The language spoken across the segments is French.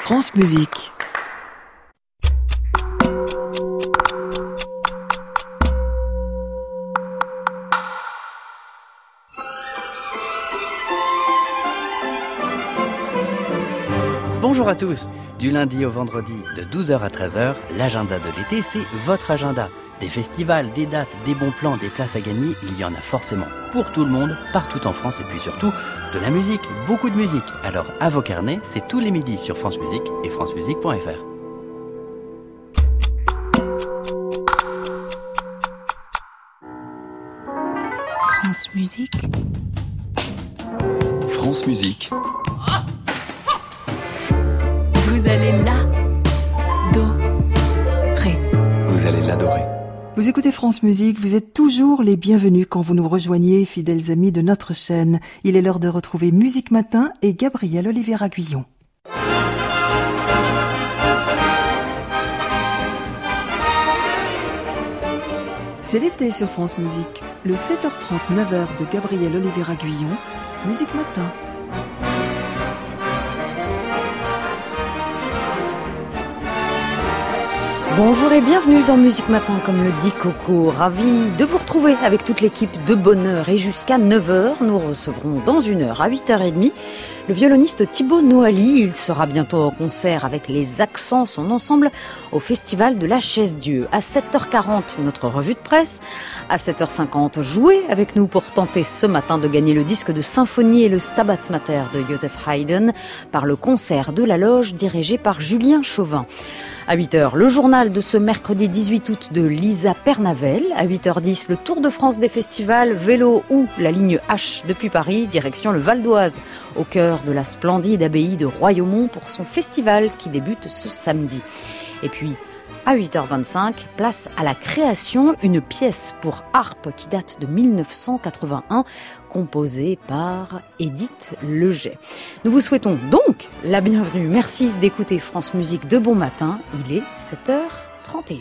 France Musique. Bonjour à tous. Du lundi au vendredi de 12h à 13h, l'agenda de l'été, c'est votre agenda. Des festivals, des dates, des bons plans, des places à gagner, il y en a forcément pour tout le monde, partout en France et puis surtout de la musique, beaucoup de musique. Alors à vos carnets, c'est tous les midis sur France Musique et francemusique.fr. France Musique. France Musique. Vous allez Vous allez l'adorer. Vous écoutez France Musique, vous êtes toujours les bienvenus quand vous nous rejoignez, fidèles amis de notre chaîne. Il est l'heure de retrouver Musique Matin et Gabriel Olivier-Aguillon. C'est l'été sur France Musique. Le 7h30, 9h de Gabriel Olivier-Aguillon, Musique Matin. Bonjour et bienvenue dans Musique Matin, comme le dit Coco. Ravi de vous retrouver avec toute l'équipe de Bonheur. Et jusqu'à 9h, nous recevrons dans une heure à 8h30 le violoniste Thibaut Noali. Il sera bientôt en concert avec les Accents, son ensemble, au Festival de la Chaise-Dieu. À 7h40, notre revue de presse. À 7h50, jouez avec nous pour tenter ce matin de gagner le disque de symphonie et le Stabat Mater de Joseph Haydn par le concert de la Loge dirigé par Julien Chauvin. À 8h, le journal de ce mercredi 18 août de Lisa Pernavel. À 8h10, le Tour de France des festivals, vélo ou la ligne H depuis Paris, direction le Val d'Oise, au cœur de la splendide abbaye de Royaumont pour son festival qui débute ce samedi. Et puis, à 8h25, place à la création, une pièce pour harpe qui date de 1981, composée par Édith Leget. Nous vous souhaitons donc la bienvenue. Merci d'écouter France Musique de bon matin. Il est 7h31.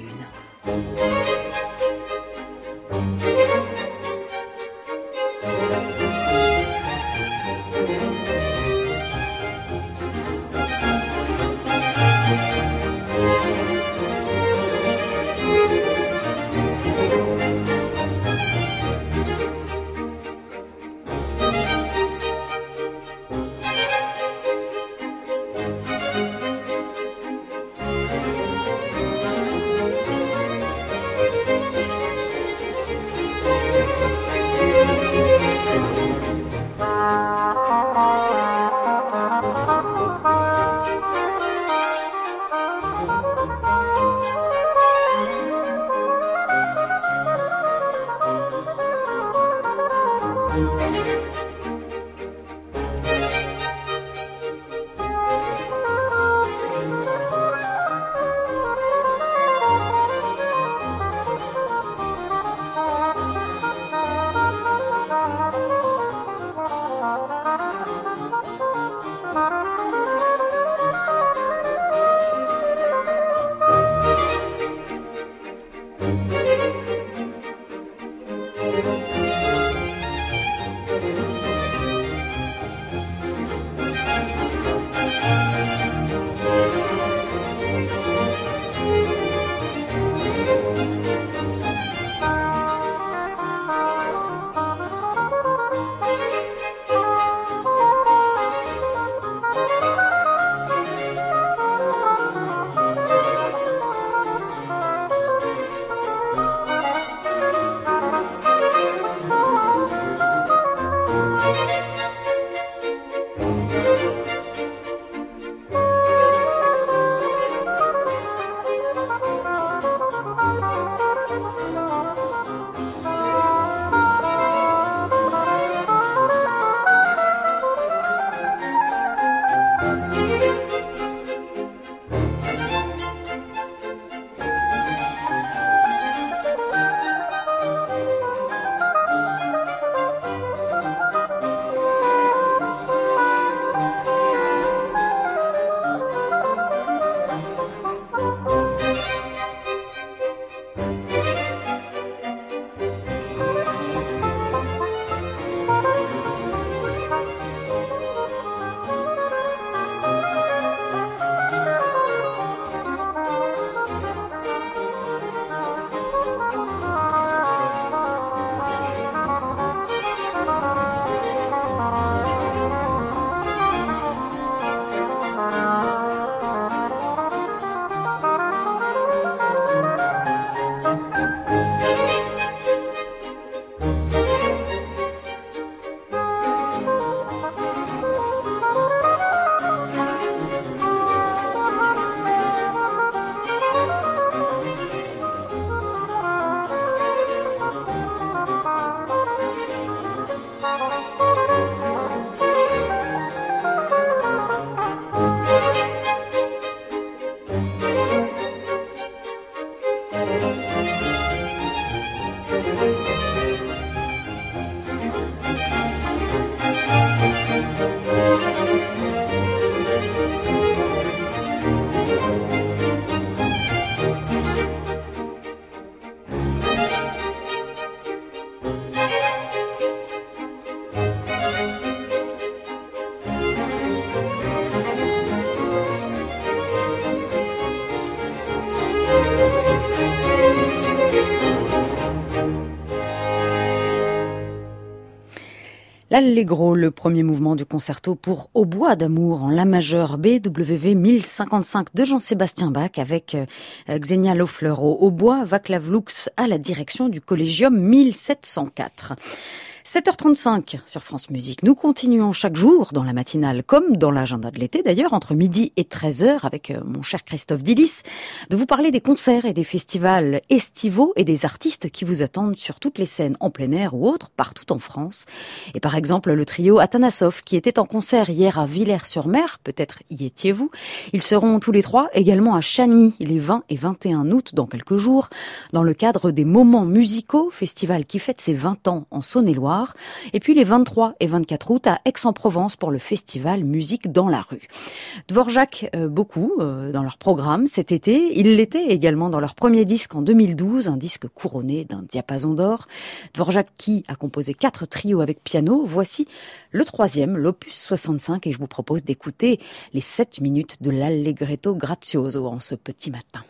L'Allegro, le premier mouvement du concerto pour hautbois d'amour en la majeure BWV 1055 de Jean-Sébastien Bach avec Xenia Loeffler au hautbois, Václav Lux à la direction du Collegium 1704. 7h35 sur France Musique. Nous continuons chaque jour dans la matinale, comme dans l'agenda de l'été d'ailleurs, entre midi et 13h avec mon cher Christophe Dillis, de vous parler des concerts et des festivals estivaux et des artistes qui vous attendent sur toutes les scènes en plein air ou autres, partout en France. Et par exemple, le trio Atanasoff qui était en concert hier à Villers-sur-Mer, peut-être y étiez-vous. Ils seront tous les trois également à Chagny les 20 et 21 août dans quelques jours, dans le cadre des Moments musicaux, festival qui fête ses 20 ans en Saône-et-Loire. Et puis les 23 et 24 août à Aix-en-Provence pour le festival Musique dans la rue. Dvorak, beaucoup dans leur programme cet été. Ils l'étaient également dans leur premier disque en 2012, un disque couronné d'un diapason d'or. Dvorak qui a composé 4 trios avec piano. Voici le 3e, l'opus 65, et je vous propose d'écouter les 7 minutes de l'Allegretto Grazioso en ce petit matin.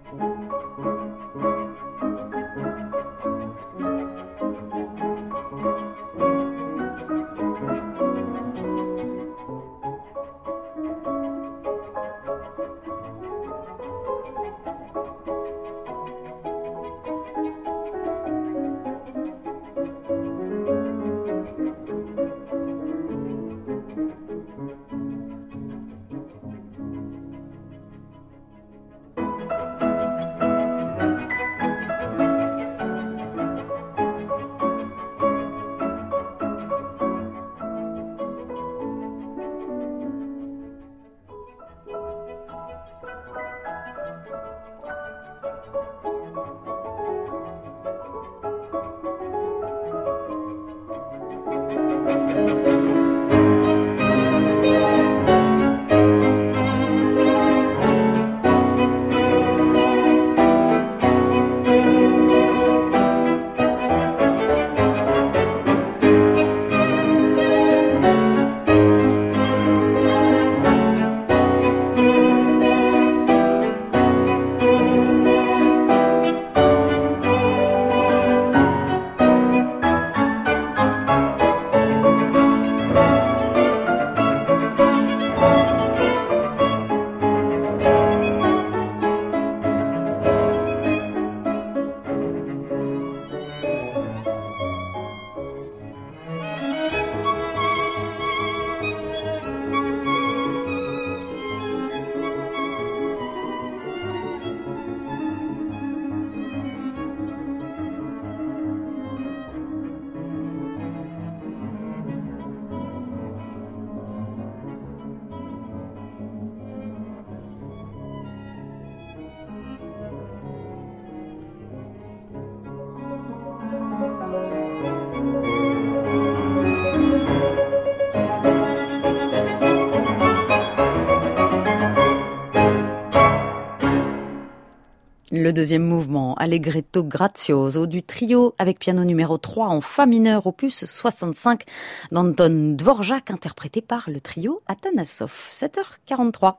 Le deuxième mouvement, Allegretto Grazioso, du trio avec piano numéro 3 en fa mineur, opus 65, d'Anton Dvorak, interprété par le trio Atanassov. 7h43.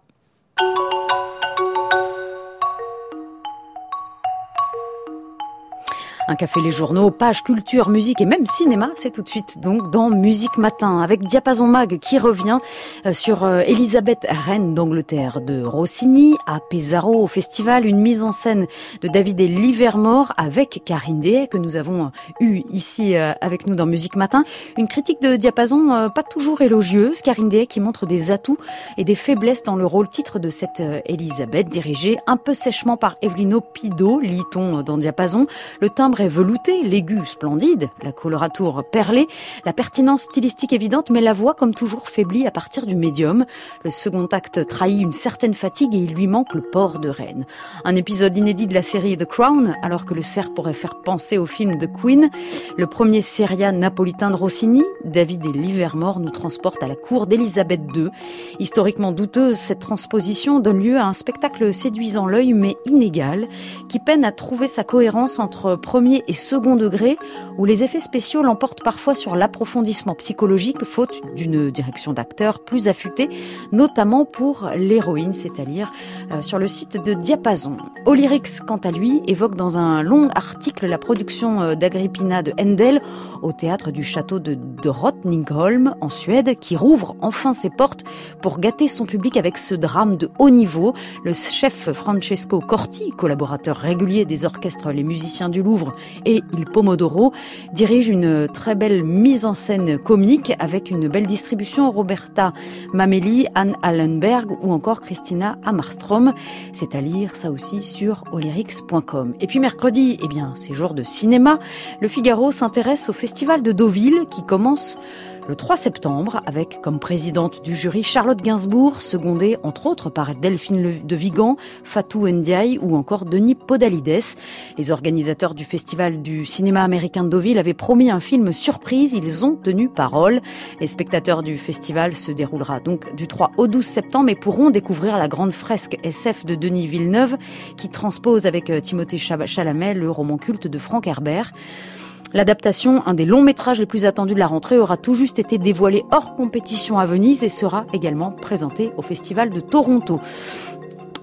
Un café, les journaux, page culture, musique et même cinéma, c'est tout de suite donc dans Musique Matin avec Diapason Mag qui revient sur Elisabeth, reine d'Angleterre de Rossini, à Pesaro au festival, une mise en scène de David et Livermore avec Karine Dehaye que nous avons eu ici avec nous dans Musique Matin. Une critique de Diapason pas toujours élogieuse, Karine Dehaye qui montre des atouts et des faiblesses dans le rôle titre de cette Elisabeth, dirigée un peu sèchement par Evelino Pido, lit-on dans Diapason. Le timbre est velouté, l'aigu splendide, la colorature perlée, la pertinence stylistique évidente, mais la voix comme toujours faiblit à partir du médium. Le second acte trahit une certaine fatigue et il lui manque le port de reine. Un épisode inédit de la série The Crown, alors que le cerf pourrait faire penser au film The Queen. Le premier seria napolitain de Rossini, David et Livermore, nous transporte à la cour d'Élisabeth II. Historiquement douteuse, cette transposition donne lieu à un spectacle séduisant l'œil mais inégal, qui peine à trouver sa cohérence entre premier et second degré, où les effets spéciaux l'emportent parfois sur l'approfondissement psychologique, faute d'une direction d'acteur plus affûtée, notamment pour l'héroïne, c'est-à-dire sur le site de Diapason. Olyrix, quant à lui, évoque dans un long article la production d'Agrippina de Handel au théâtre du château de Drottningholm, en Suède, qui rouvre enfin ses portes pour gâter son public avec ce drame de haut niveau. Le chef Francesco Corti, collaborateur régulier des orchestres Les Musiciens du Louvre et Il Pomodoro, dirige une très belle mise en scène comique avec une belle distribution. Roberta Mameli, Anne Allenberg ou encore Christina Hammarström. C'est à lire ça aussi sur olyrix.com. Et puis mercredi, c'est jour de cinéma. Le Figaro s'intéresse au Festival de Deauville qui commence le 3 septembre, avec comme présidente du jury Charlotte Gainsbourg, secondée entre autres par Delphine de Vigan, Fatou Ndiaye ou encore Denis Podalides. Les organisateurs du Festival du cinéma américain de Deauville avaient promis un film surprise, ils ont tenu parole. Les spectateurs du festival se déroulera donc du 3 au 12 septembre et pourront découvrir la grande fresque SF de Denis Villeneuve qui transpose avec Timothée Chalamet le roman culte de Frank Herbert. L'adaptation, un des longs métrages les plus attendus de la rentrée, aura tout juste été dévoilée hors compétition à Venise et sera également présentée au Festival de Toronto.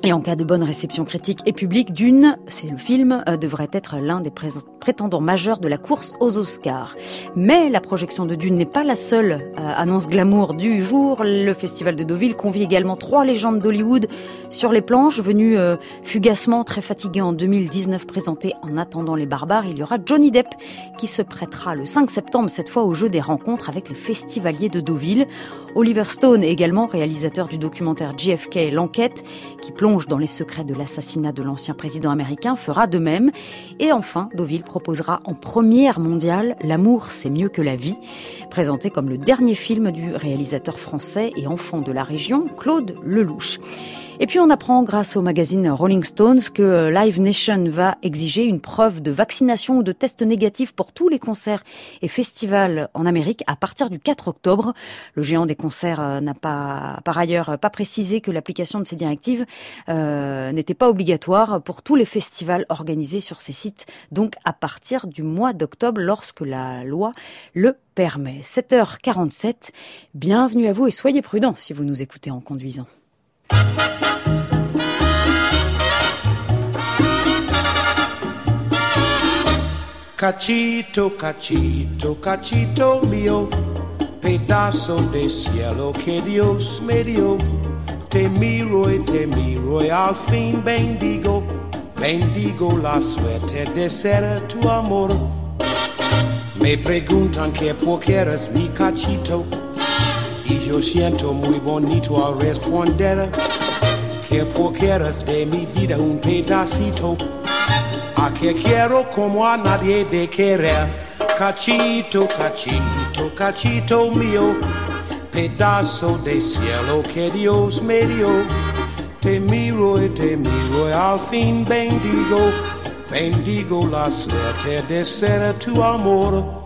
Et en cas de bonne réception critique et publique, Dune, c'est le film, devrait être l'un des prétendants majeurs de la course aux Oscars. Mais la projection de Dune n'est pas la seule annonce glamour du jour. Le Festival de Deauville convie également 3 légendes d'Hollywood sur les planches, venues fugacement très fatiguées en 2019, présentées En attendant les barbares. Il y aura Johnny Depp qui se prêtera le 5 septembre, cette fois au jeu des rencontres avec les festivaliers de Deauville. Oliver Stone, également réalisateur du documentaire JFK, l'enquête, qui plonge dans les secrets de l'assassinat de l'ancien président américain, fera de même. Et enfin, Deauville proposera en première mondiale L'amour, c'est mieux que la vie, présenté comme le dernier film du réalisateur français et enfant de la région, Claude Lelouch. Et puis on apprend grâce au magazine Rolling Stones que Live Nation va exiger une preuve de vaccination ou de test négatif pour tous les concerts et festivals en Amérique à partir du 4 octobre. Le géant des concerts n'a par ailleurs pas précisé que l'application de ces directives n'était pas obligatoire pour tous les festivals organisés sur ces sites, donc à partir du mois d'octobre lorsque la loi le permet. 7h47, bienvenue à vous et soyez prudents si vous nous écoutez en conduisant. Cachito, cachito, cachito mio, pedazo de cielo que Dios me dio. Te miro y al fin bendigo, bendigo la suerte de ser tu amor. Me preguntan que por qué eres mi cachito, y yo siento muy bonito al responder que por qué eres de mi vida un pedacito. A que quiero como a nadie de querer. Cachito, cachito, cachito mío, pedazo de cielo que Dios me dio. Te miro y al fin bendigo, bendigo la suerte de ser tu amor.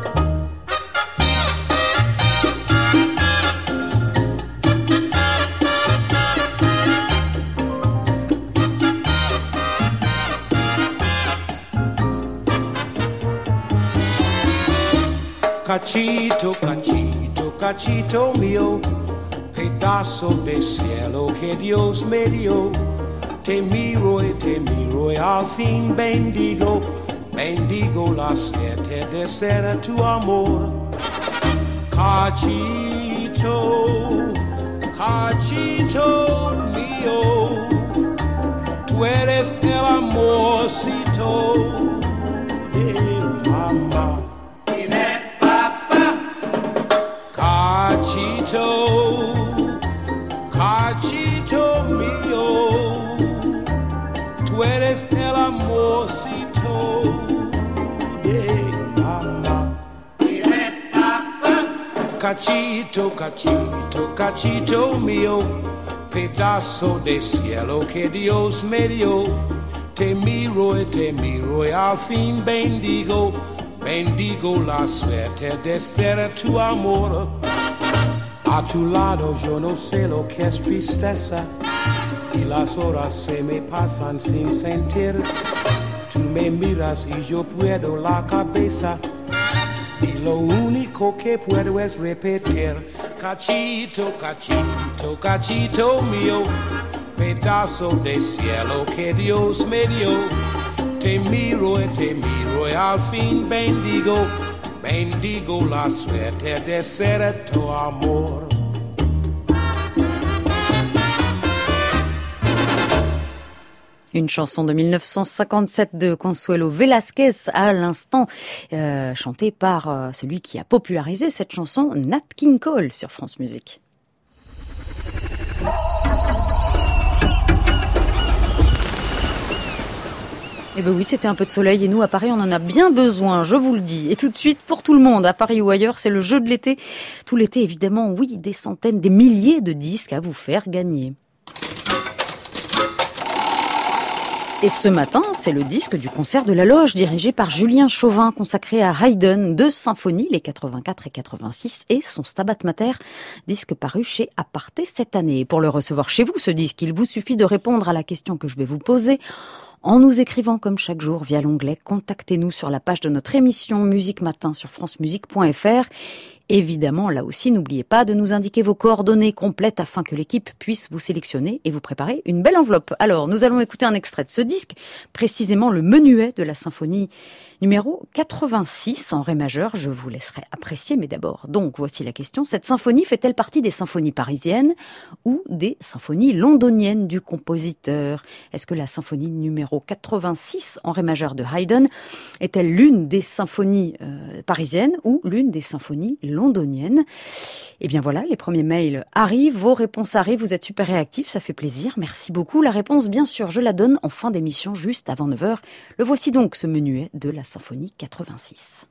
Cachito, cachito, cachito mío, pedazo de cielo que Dios me dio. Te miro y al fin bendigo, bendigo la suerte de ser tu amor. Cachito, cachito mío, tú eres el amorcito de mamá. Cachito, cachito mío, tú eres el amorcito de mamá. Cachito, cachito, cachito mío, pedazo de cielo que Dios me dio. Te miro y al fin bendigo, bendigo la suerte de ser tu amor. A tu lado yo no sé lo que es tristeza y las horas se me pasan sin sentir. Tú me miras y yo puedo la cabeza y lo único que puedo es repetir. Cachito, cachito, cachito mío, pedazo de cielo que Dios me dio. Te miro y al fin bendigo, bendigo la suerte de ser tu amor. Une chanson de 1957 de Consuelo Velázquez à l'instant, chantée par celui qui a popularisé cette chanson, Nat King Cole, sur France Musique. Eh ben oui, c'était un peu de soleil et nous, à Paris, on en a bien besoin, je vous le dis. Et tout de suite, pour tout le monde, à Paris ou ailleurs, c'est le jeu de l'été. Tout l'été, évidemment, oui, des centaines, des milliers de disques à vous faire gagner. Et ce matin, c'est le disque du concert de la Loge, dirigé par Julien Chauvin, consacré à Haydn, 2 symphonies, les 84 et 86, et son Stabat Mater, disque paru chez Aparté cette année. Et pour le recevoir chez vous, ce disque, il vous suffit de répondre à la question que je vais vous poser en nous écrivant comme chaque jour via l'onglet « Contactez-nous » sur la page de notre émission Musique Matin sur francemusique.fr. évidemment, là aussi, n'oubliez pas de nous indiquer vos coordonnées complètes afin que l'équipe puisse vous sélectionner et vous préparer une belle enveloppe. Alors, nous allons écouter un extrait de ce disque, précisément le menuet de la symphonie numéro 86 en ré majeur. Je vous laisserai apprécier, mais d'abord, donc, voici la question. Cette symphonie fait-elle partie des symphonies parisiennes ou des symphonies londoniennes du compositeur? Est-ce que la symphonie numéro 86 en ré majeur de Haydn est-elle l'une des symphonies parisiennes ou l'une des symphonies londoniennes? Eh bien voilà, les premiers mails arrivent, vos réponses arrivent, vous êtes super réactifs, ça fait plaisir, merci beaucoup. La réponse, bien sûr, je la donne en fin d'émission, juste avant 9h. Le voici donc, ce menuet de la symphonie 86.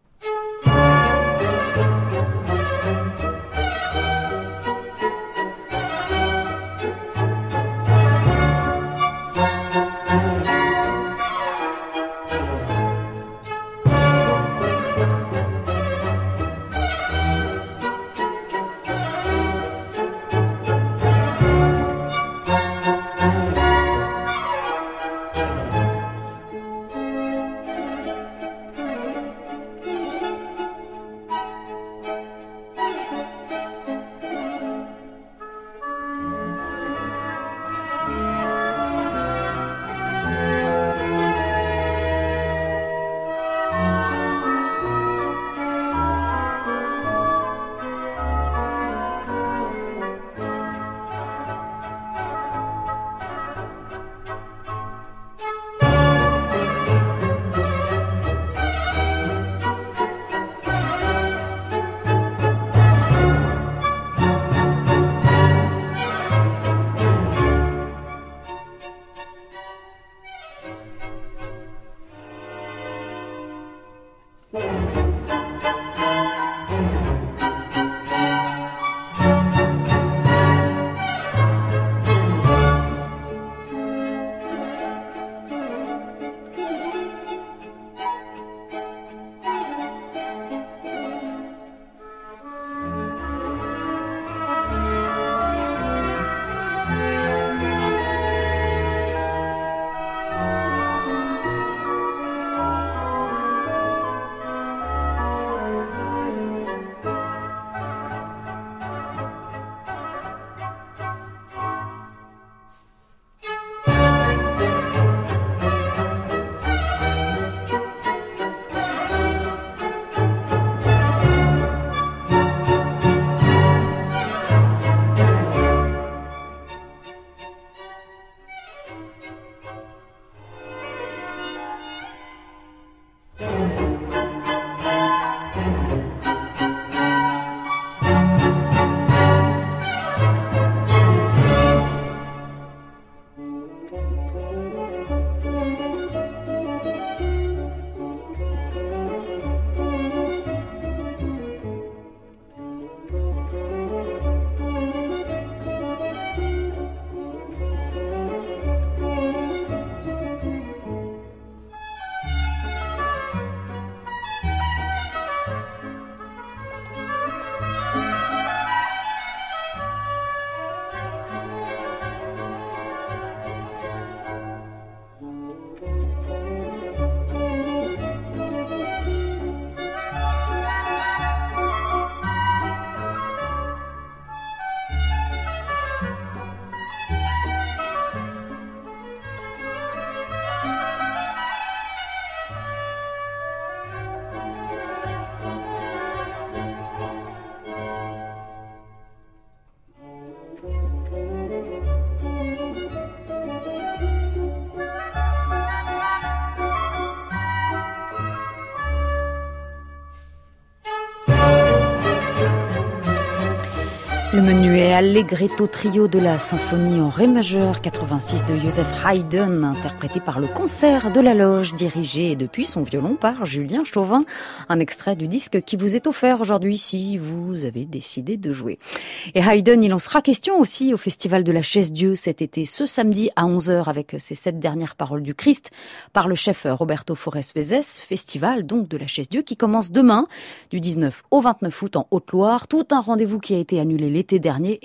Le menuet Allegretto trio de la symphonie en ré majeur 86 de Joseph Haydn, interprété par le concert de la Loge, dirigé depuis son violon par Julien Chauvin. Un extrait du disque qui vous est offert aujourd'hui si vous avez décidé de jouer. Et Haydn, il en sera question aussi au Festival de la Chaise-Dieu cet été, ce samedi à 11h avec ses 7 dernières paroles du Christ par le chef Roberto Forest-Vezes. Festival donc de la Chaise-Dieu qui commence demain du 19 au 29 août en Haute-Loire. Tout un rendez-vous qui a été annulé l'été dernier et donc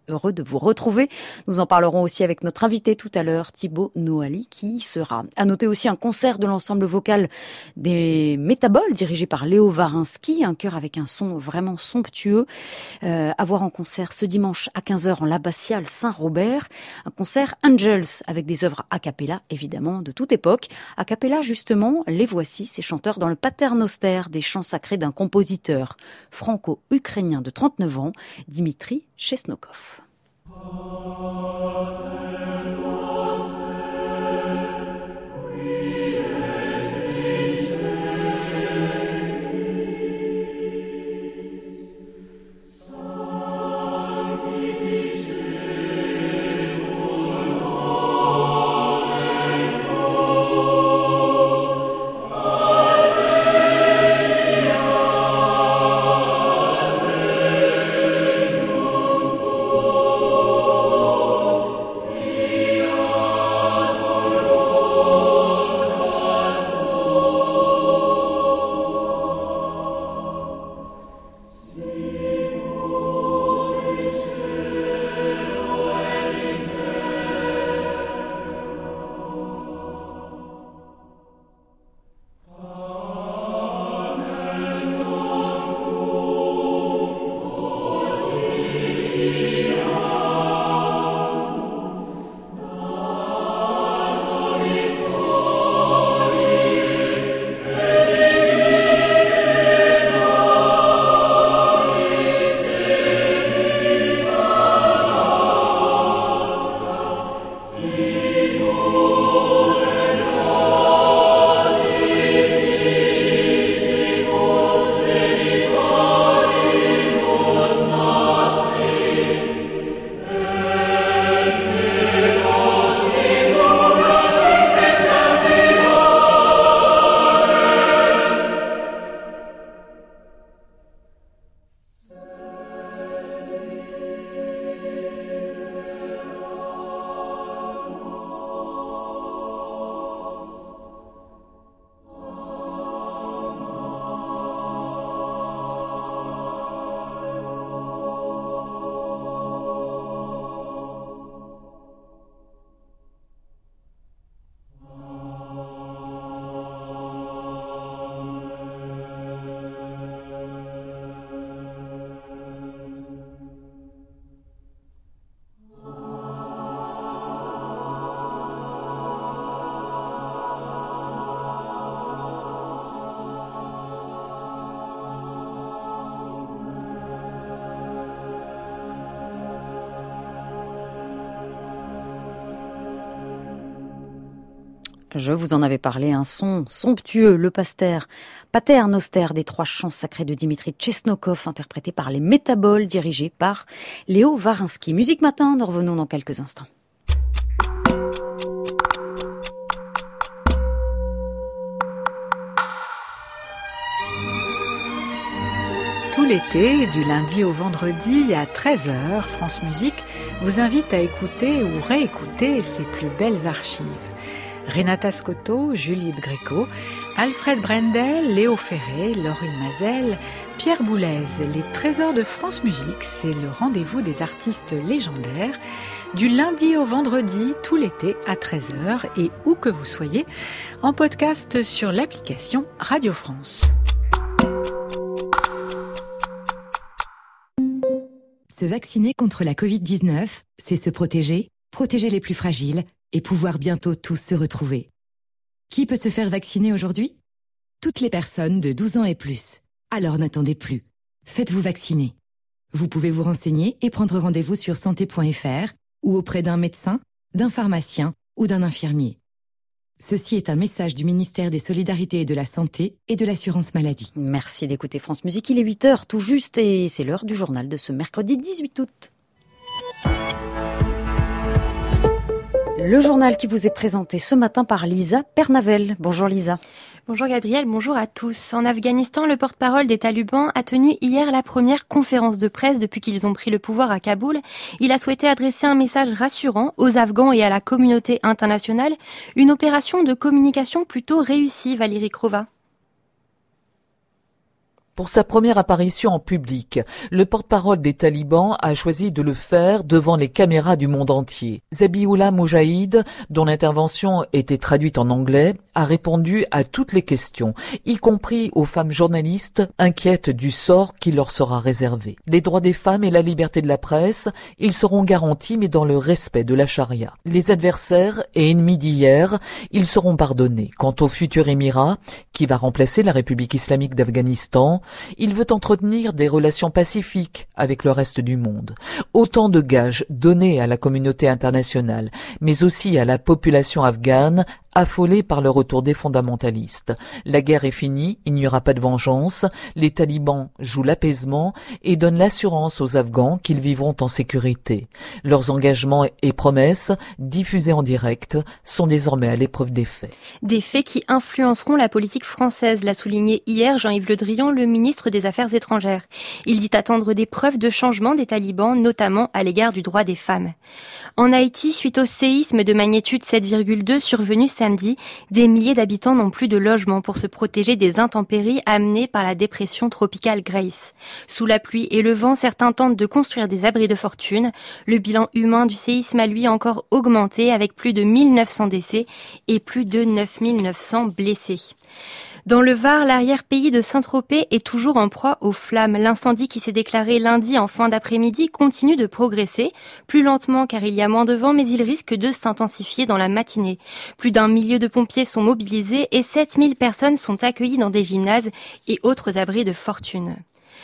heureux de vous retrouver. Nous en parlerons aussi avec notre invité tout à l'heure, Thibaut Noali, qui sera. À noter aussi un concert de l'ensemble vocal des Métaboles, dirigé par Léo Varinsky, un chœur avec un son vraiment somptueux. À voir en concert ce dimanche à 15h en l'abbatiale Saint-Robert. Un concert Angels, avec des œuvres a cappella, évidemment, de toute époque. A cappella, justement, les voici, ces chanteurs dans le paternoster des chants sacrés d'un compositeur franco-ukrainien de 39 ans, Dimitri Chesnokov. Je vous en avais parlé, un son somptueux, le paternoster des trois chants sacrés de Dimitri Chesnokov, interprété par les Métaboles, dirigé par Léo Varinsky. Musique Matin, nous revenons dans quelques instants. Tout l'été, du lundi au vendredi à 13h, France Musique vous invite à écouter ou réécouter ses plus belles archives. Renata Scotto, Juliette Gréco, Alfred Brendel, Léo Ferré, Laurine Mazel, Pierre Boulez. Les trésors de France Musique, c'est le rendez-vous des artistes légendaires du lundi au vendredi, tout l'été à 13h et où que vous soyez, en podcast sur l'application Radio France. Se vacciner contre la Covid-19, c'est se protéger, protéger les plus fragiles et pouvoir bientôt tous se retrouver. Qui peut se faire vacciner aujourd'hui ? Toutes les personnes de 12 ans et plus. Alors n'attendez plus. Faites-vous vacciner. Vous pouvez vous renseigner et prendre rendez-vous sur santé.fr ou auprès d'un médecin, d'un pharmacien ou d'un infirmier. Ceci est un message du ministère des Solidarités et de la Santé et de l'Assurance Maladie. Merci d'écouter France Musique, il est 8h tout juste et c'est l'heure du journal de ce mercredi 18 août. Le journal qui vous est présenté ce matin par Lisa Pernavel. Bonjour Lisa. Bonjour Gabriel, bonjour à tous. En Afghanistan, le porte-parole des talibans a tenu hier la première conférence de presse depuis qu'ils ont pris le pouvoir à Kaboul. Il a souhaité adresser un message rassurant aux Afghans et à la communauté internationale. Une opération de communication plutôt réussie, Valérie Crova. Pour sa première apparition en public, le porte-parole des talibans a choisi de le faire devant les caméras du monde entier. Zabiullah Moujahid, dont l'intervention était traduite en anglais, a répondu à toutes les questions, y compris aux femmes journalistes inquiètes du sort qui leur sera réservé. Les droits des femmes et la liberté de la presse, ils seront garantis mais dans le respect de la charia. Les adversaires et ennemis d'hier, ils seront pardonnés. Quant au futur émirat, qui va remplacer la République islamique d'Afghanistan, il veut entretenir des relations pacifiques avec le reste du monde. Autant de gages donnés à la communauté internationale, mais aussi à la population afghane, affolée par le retour des fondamentalistes. La guerre est finie, il n'y aura pas de vengeance, les talibans jouent l'apaisement et donnent l'assurance aux Afghans qu'ils vivront en sécurité. Leurs engagements et promesses, diffusés en direct, sont désormais à l'épreuve des faits. Des faits qui influenceront la politique française, l'a souligné hier Jean-Yves Le Drian, le ministre des Affaires étrangères. Il dit attendre des preuves de changement des talibans, notamment à l'égard du droit des femmes. En Haïti, suite au séisme de magnitude 7,2 survenu samedi, des milliers d'habitants n'ont plus de logement pour se protéger des intempéries amenées par la dépression tropicale Grace. Sous la pluie et le vent, certains tentent de construire des abris de fortune. Le bilan humain du séisme a lui encore augmenté avec plus de 1900 décès et plus de 9900 blessés. Dans le Var, l'arrière-pays de Saint-Tropez est toujours en proie aux flammes. L'incendie qui s'est déclaré lundi en fin d'après-midi continue de progresser, plus lentement car il y a moins de vent, mais il risque de s'intensifier dans la matinée. Plus d'1 millier de pompiers sont mobilisés et 7000 personnes sont accueillies dans des gymnases et autres abris de fortune.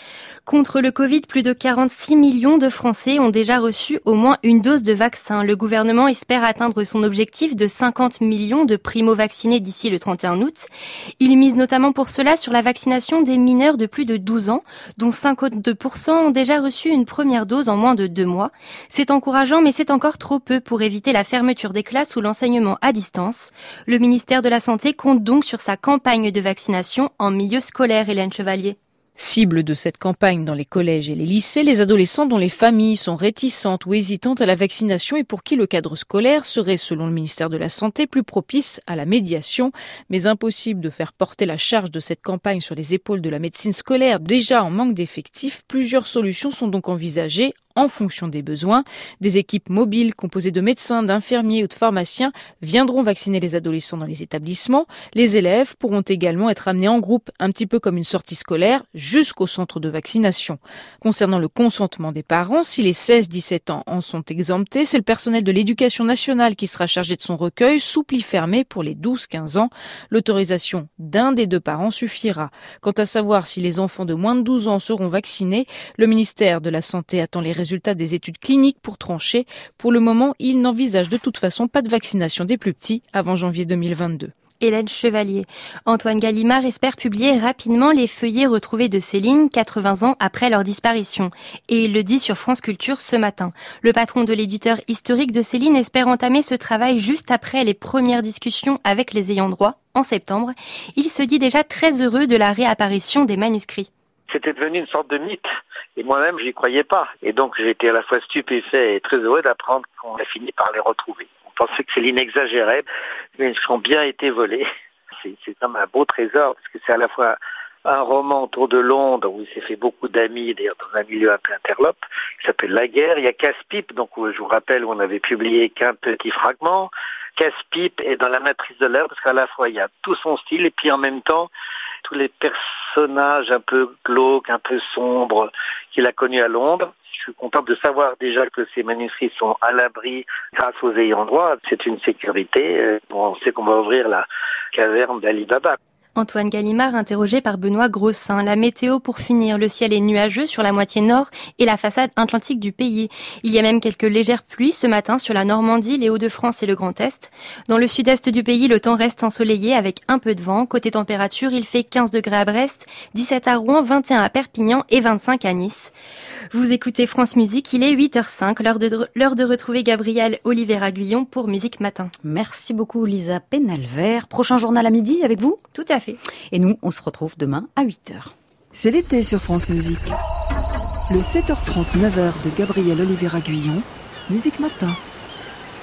Contre le Covid, plus de 46 millions de Français ont déjà reçu au moins une dose de vaccin. Le gouvernement espère atteindre son objectif de 50 millions de primo-vaccinés d'ici le 31 août. Il mise notamment pour cela sur la vaccination des mineurs de plus de 12 ans, dont 52% ont déjà reçu une première dose en moins de 2 mois. C'est encourageant, mais c'est encore trop peu pour éviter la fermeture des classes ou l'enseignement à distance. Le ministère de la Santé compte donc sur sa campagne de vaccination en milieu scolaire, Hélène Chevalier. Cible de cette campagne dans les collèges et les lycées, les adolescents dont les familles sont réticentes ou hésitantes à la vaccination et pour qui le cadre scolaire serait, selon le ministère de la Santé, plus propice à la médiation. Mais impossible de faire porter la charge de cette campagne sur les épaules de la médecine scolaire, déjà en manque d'effectifs. Plusieurs solutions sont donc envisagées en fonction des besoins. Des équipes mobiles composées de médecins, d'infirmiers ou de pharmaciens viendront vacciner les adolescents dans les établissements. Les élèves pourront également être amenés en groupe, un petit peu comme une sortie scolaire, jusqu'au centre de vaccination. Concernant le consentement des parents, si les 16-17 ans en sont exemptés, c'est le personnel de l'éducation nationale qui sera chargé de son recueil, sous pli fermé pour les 12-15 ans. L'autorisation d'un des 2 parents suffira. Quant à savoir si les enfants de moins de 12 ans seront vaccinés, le ministère de la Santé attend les résultats des études cliniques pour trancher. Pour le moment, il n'envisage de toute façon pas de vaccination des plus petits avant janvier 2022. Hélène Chevalier. Antoine Gallimard espère publier rapidement les feuillets retrouvés de Céline, 80 ans après leur disparition. Et il le dit sur France Culture ce matin. Le patron de l'éditeur historique de Céline espère entamer ce travail juste après les premières discussions avec les ayants droit, en septembre. Il se dit déjà très heureux de la réapparition des manuscrits. C'était devenu une sorte de mythe. Et moi-même, j'y croyais pas. Et donc, j'ai été à la fois stupéfait et très heureux d'apprendre qu'on a fini par les retrouver. On pensait que Céline exagérait, mais ils ont bien été volés. C'est comme un beau trésor, parce que c'est à la fois un roman autour de Londres, où il s'est fait beaucoup d'amis, d'ailleurs dans un milieu un peu interlope, qui s'appelle La Guerre. Il y a Casse-Pipe, donc je vous rappelle, où on n'avait publié qu'un petit fragment. Casse-Pipe est dans la matrice de l'air, parce qu'à la fois, il y a tout son style, et puis en même temps, tous les personnages un peu glauques, un peu sombres qu'il a connus à Londres. Je suis content de savoir déjà que ces manuscrits sont à l'abri grâce aux ayants droit. C'est une sécurité. On sait qu'on va ouvrir la caverne d'Ali Baba. Antoine Gallimard interrogé par Benoît Grossin. La météo pour finir, le ciel est nuageux sur la moitié nord et la façade atlantique du pays. Il y a même quelques légères pluies ce matin sur la Normandie, les Hauts-de-France et le Grand Est. Dans le sud-est du pays, le temps reste ensoleillé avec un peu de vent. Côté température, il fait 15 degrés à Brest, 17 à Rouen, 21 à Perpignan et 25 à Nice. Vous écoutez France Musique, il est 8h05, l'heure de retrouver Gabrielle Olivéra-Guillon pour Musique Matin. Merci beaucoup Lisa Penalver. Prochain journal à midi avec vous ? Tout à fait. Et nous, on se retrouve demain à 8h. C'est l'été sur France Musique. Le 7h30, 9h de Gabrielle Olivéra-Guillon, Musique Matin.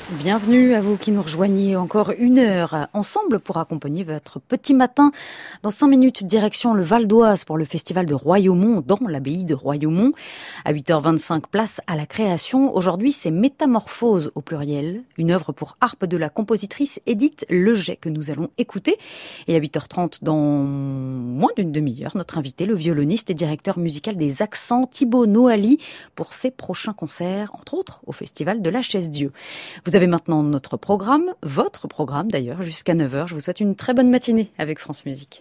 Bienvenue à vous qui nous rejoignez encore une heure ensemble pour accompagner votre petit matin. Dans 5 minutes, direction le Val d'Oise pour le festival de Royaumont dans l'abbaye de Royaumont. À 8h25, place à la création. Aujourd'hui, c'est Métamorphose au pluriel, une œuvre pour harpe de la compositrice Édith Leget que nous allons écouter. Et à 8h30, dans moins d'une demi-heure, notre invité, le violoniste et directeur musical des Accents, Thibaut Noali, pour ses prochains concerts, entre autres au festival de la Chaise-Dieu. Vous avez maintenant notre programme, votre programme d'ailleurs, jusqu'à 9h. Je vous souhaite une très bonne matinée avec France Musique.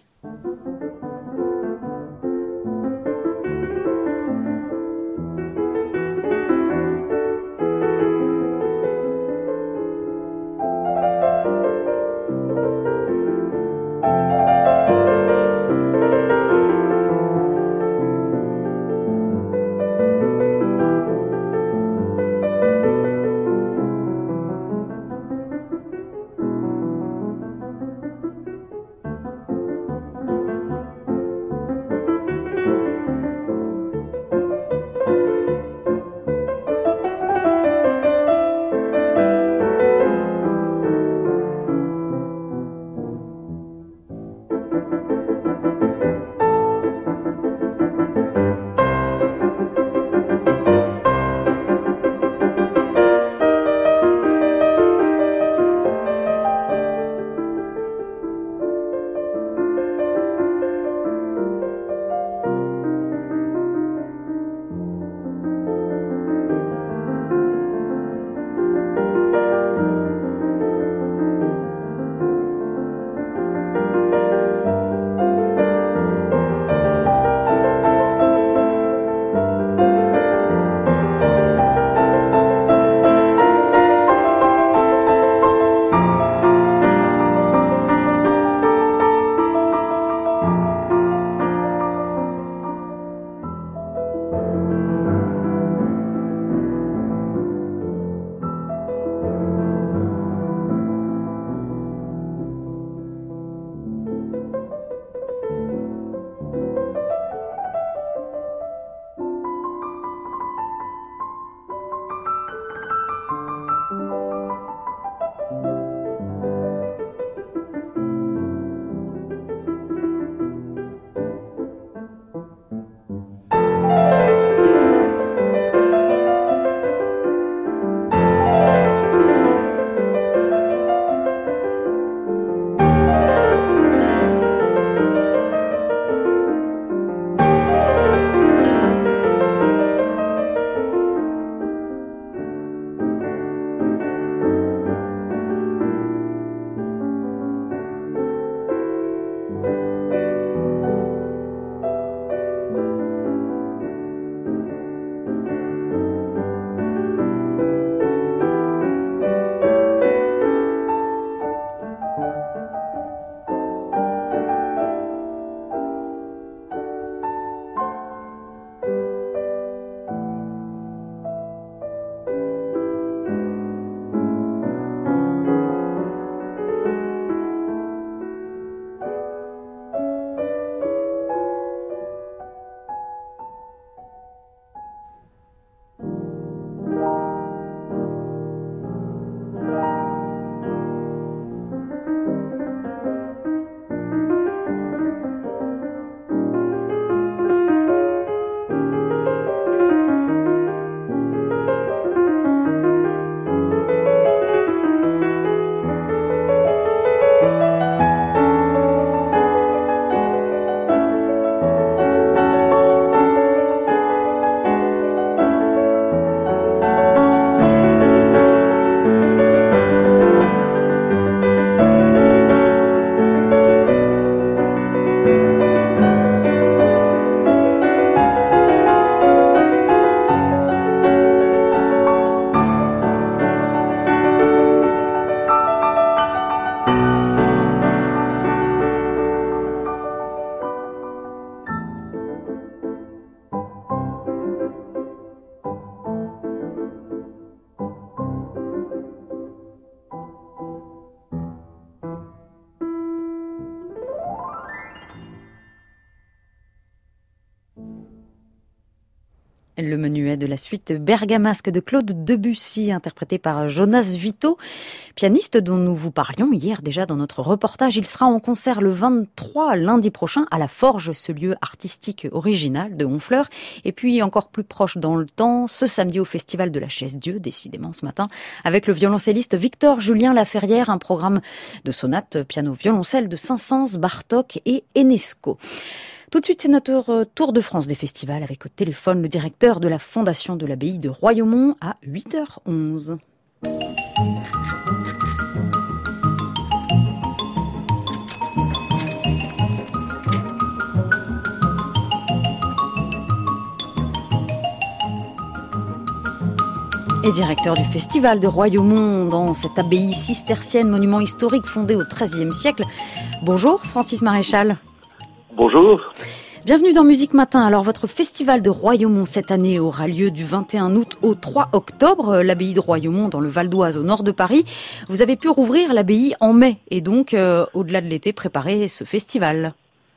Le menuet de la suite bergamasque de Claude Debussy, interprété par Jonas Vito, pianiste dont nous vous parlions hier déjà dans notre reportage. Il sera en concert le 23, lundi prochain, à la Forge, ce lieu artistique original de Honfleur. Et puis encore plus proche dans le temps, ce samedi au Festival de la Chaise-Dieu, décidément ce matin, avec le violoncelliste Victor Julien Laferrière, un programme de sonates piano-violoncelle de Saint-Saëns, Bartók et Enesco. Tout de suite, c'est notre tour de France des festivals avec au téléphone le directeur de la Fondation de l'Abbaye de Royaumont à 8h11. Et directeur du festival de Royaumont dans cette abbaye cistercienne, monument historique fondé au XIIIe siècle. Bonjour Francis Maréchal. Bonjour. Bienvenue dans Musique Matin. Alors votre festival de Royaumont cette année aura lieu du 21 août au 3 octobre. L'abbaye de Royaumont dans le Val d'Oise au nord de Paris. Vous avez pu rouvrir l'abbaye en mai et donc au-delà de l'été préparer ce festival.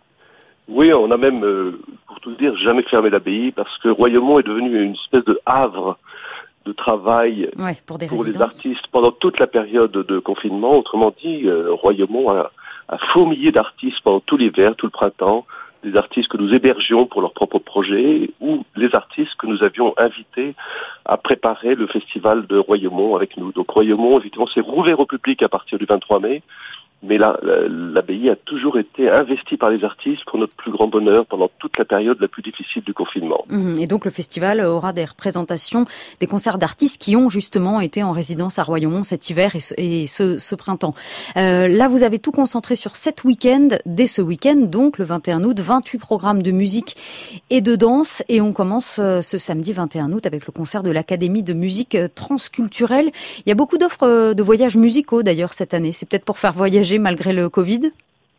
Oui, on a même, pour tout dire, jamais fermé l'abbaye parce que Royaumont est devenu une espèce de havre de travail pour les artistes pendant toute la période de confinement. Autrement dit, Royaumont a fourmillé d'artistes pendant tout l'hiver, tout le printemps, des artistes que nous hébergions pour leurs propres projets ou les artistes que nous avions invités à préparer le festival de Royaumont avec nous. Donc Royaumont, évidemment, s'est rouvert au public à partir du 23 mai. Mais là, l'abbaye a toujours été investie par les artistes pour notre plus grand bonheur pendant toute la période la plus difficile du confinement. Et donc le festival aura des représentations, des concerts d'artistes qui ont justement été en résidence à Royaumont cet hiver et ce printemps. Là, vous avez tout concentré sur 7 week-ends. Dès ce week-end, donc le 21 août, 28 programmes de musique et de danse. Et on commence ce samedi 21 août avec le concert de l'Académie de musique transculturelle. Il y a beaucoup d'offres de voyages musicaux d'ailleurs cette année. C'est peut-être pour faire voyager malgré le Covid?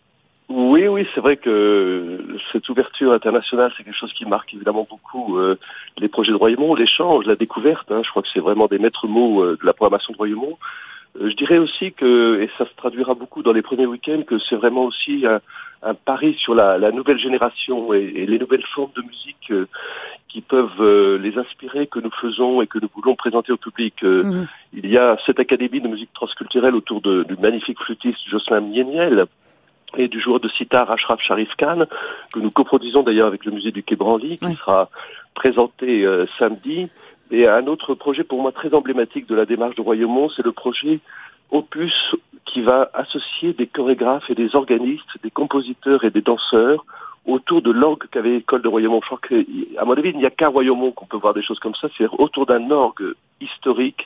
Oui, c'est vrai que cette ouverture internationale, c'est quelque chose qui marque évidemment beaucoup les projets de Royaumont, l'échange, la découverte. Je crois que c'est vraiment des maîtres mots de la programmation de Royaumont. Je dirais aussi que, et ça se traduira beaucoup dans les premiers week-ends, que c'est vraiment aussi un pari sur la nouvelle génération et les nouvelles formes de musique qui peuvent les inspirer, que nous faisons et que nous voulons présenter au public. Il y a cette académie de musique transculturelle autour du magnifique flûtiste Jocelyn Mieniel et du joueur de sitar Ashraf Sharif Khan, que nous coproduisons d'ailleurs avec le musée du Quai Branly, qui sera présenté samedi. Et un autre projet pour moi très emblématique de la démarche de Royaumont, c'est le projet Opus, qui va associer des chorégraphes et des organistes, des compositeurs et des danseurs autour de l'orgue qu'avait l'école de Royaumont. Je crois qu'à mon avis, il n'y a qu'à Royaumont qu'on peut voir des choses comme ça, c'est autour d'un orgue historique,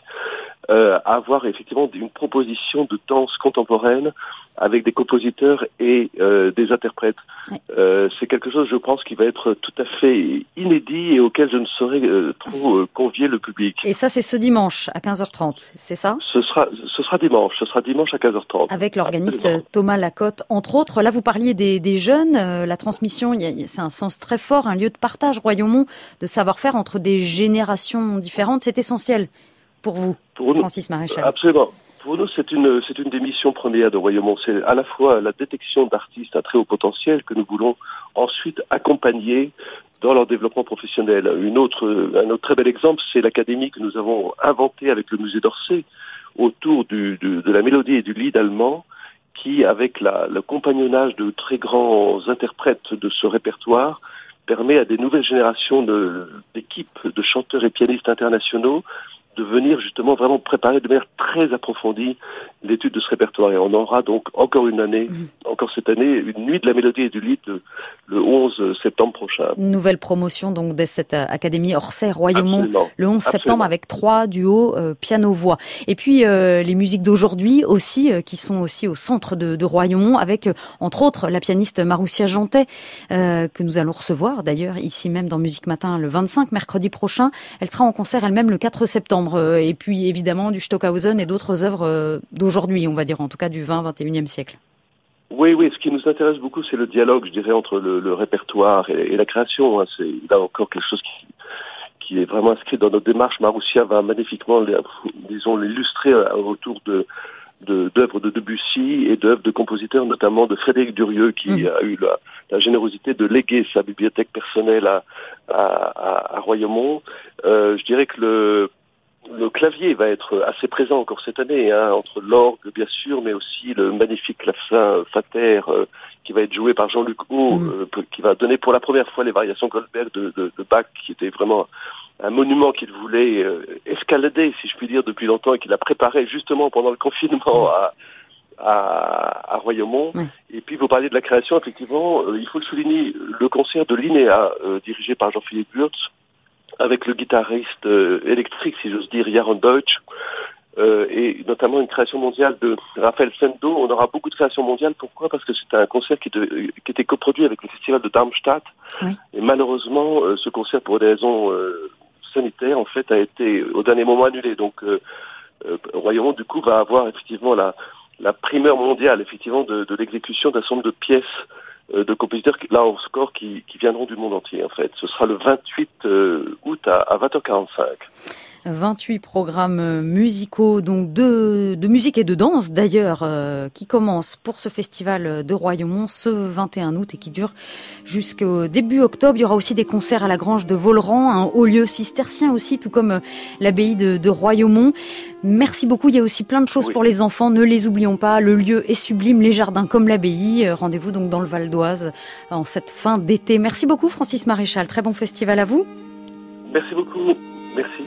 avoir effectivement une proposition de danse contemporaine avec des compositeurs et des interprètes. C'est quelque chose, je pense, qui va être tout à fait inédit et auquel je ne saurais trop convier le public. Et ça, c'est ce dimanche à 15h30, c'est ça? Ce sera dimanche à 15h30. Avec l'organiste Thomas Lacotte, entre autres. Là, vous parliez des jeunes, la transmission, c'est un sens très fort, un lieu de partage, Royaumont, de savoir-faire entre des générations différentes. C'est essentiel pour vous, Francis Maréchal. Absolument. Pour nous, c'est une des missions premières de Royaumont. C'est à la fois la détection d'artistes à très haut potentiel que nous voulons ensuite accompagner dans leur développement professionnel. Un autre très bel exemple, c'est l'académie que nous avons inventée avec le musée d'Orsay autour de la mélodie et du lied allemand, qui, avec le compagnonnage de très grands interprètes de ce répertoire, permet à des nouvelles générations d'équipes de chanteurs et pianistes internationaux de venir justement vraiment préparer de manière très approfondie l'étude de ce répertoire. Et on aura donc encore cette année, une nuit de la mélodie et du lied le 11 septembre prochain. Nouvelle promotion donc de cette académie Orsay-Royaumont le 11 septembre avec 3 duos piano-voix. Et puis les musiques d'aujourd'hui aussi, qui sont aussi au centre de Royaumont avec entre autres la pianiste Maroussia Jantet, que nous allons recevoir d'ailleurs ici même dans Musique Matin le 25, mercredi prochain. Elle sera en concert elle-même le 4 septembre. Et puis évidemment du Stockhausen et d'autres œuvres d'aujourd'hui, on va dire en tout cas du 20-21e siècle. Oui, ce qui nous intéresse beaucoup, c'est le dialogue, je dirais, entre le répertoire et la création. C'est là encore quelque chose qui est vraiment inscrit dans notre démarche. Maroussia va magnifiquement, l'illustrer autour de d'œuvres de Debussy et d'œuvres de compositeurs, notamment de Frédéric Durieux, qui a eu la générosité de léguer sa bibliothèque personnelle à Royaumont. Je dirais que le clavier va être assez présent encore cette année, entre l'orgue bien sûr, mais aussi le magnifique clavecin Fater qui va être joué par Jean-Luc Haut, qui va donner pour la première fois les variations Goldberg de Bach, qui était vraiment un monument qu'il voulait escalader, si je puis dire, depuis longtemps, et qu'il a préparé justement pendant le confinement à Royaumont. Et puis vous parliez de la création, effectivement, il faut le souligner, le concert de l'INEA, dirigé par Jean-Philippe Wurtz, avec le guitariste électrique, si j'ose dire, Jaron Deutsch, et notamment une création mondiale de Raphaël Sendo. On aura beaucoup de créations mondiales. Pourquoi ? Parce que c'était un concert qui était coproduit avec le festival de Darmstadt. Et malheureusement, ce concert, pour des raisons sanitaires, en fait, a été au dernier moment annulé. Donc, Royaumont, du coup, va avoir effectivement la primeur mondiale, effectivement, de l'exécution d'un certain nombre de pièces de compositeurs, là encore, qui viendront du monde entier, en fait. Ce sera le 28 août à 20h45. 28 programmes musicaux, donc de musique et de danse d'ailleurs, qui commencent pour ce festival de Royaumont ce 21 août et qui dure jusqu'au début octobre. Il y aura aussi des concerts à la Grange de Volran, un haut lieu cistercien aussi, tout comme l'abbaye de Royaumont. Merci beaucoup, il y a aussi plein de choses pour les enfants, ne les oublions pas, le lieu est sublime, les jardins comme l'abbaye. Rendez-vous donc dans le Val d'Oise en cette fin d'été. Merci beaucoup Francis Maréchal, très bon festival à vous. Merci beaucoup, merci.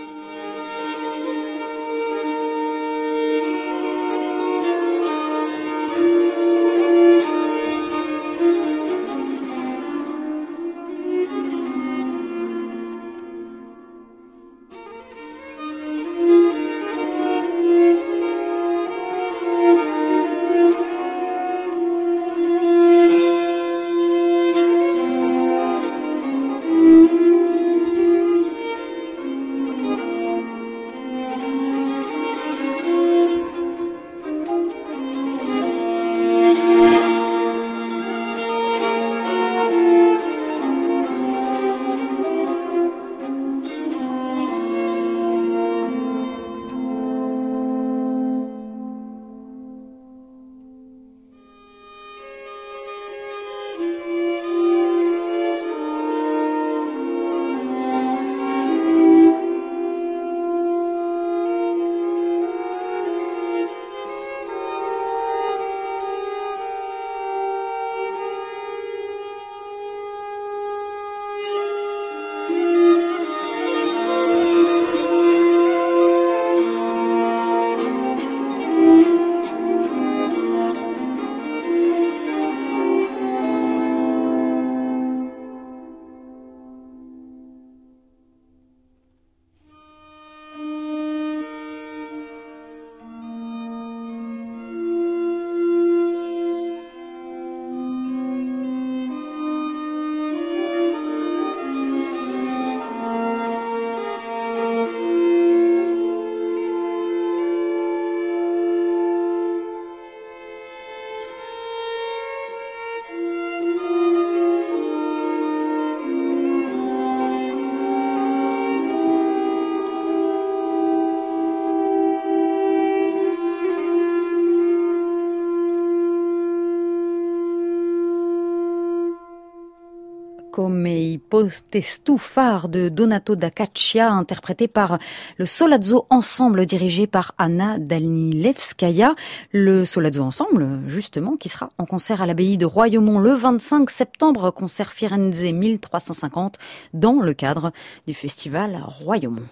Come i Potestufar de Donato da Caccia, interprété par le Solazzo Ensemble dirigé par Anna Danilevskaya. Le Solazzo Ensemble, justement, qui sera en concert à l'abbaye de Royaumont le 25 septembre, concert Firenze 1350, dans le cadre du festival Royaumont.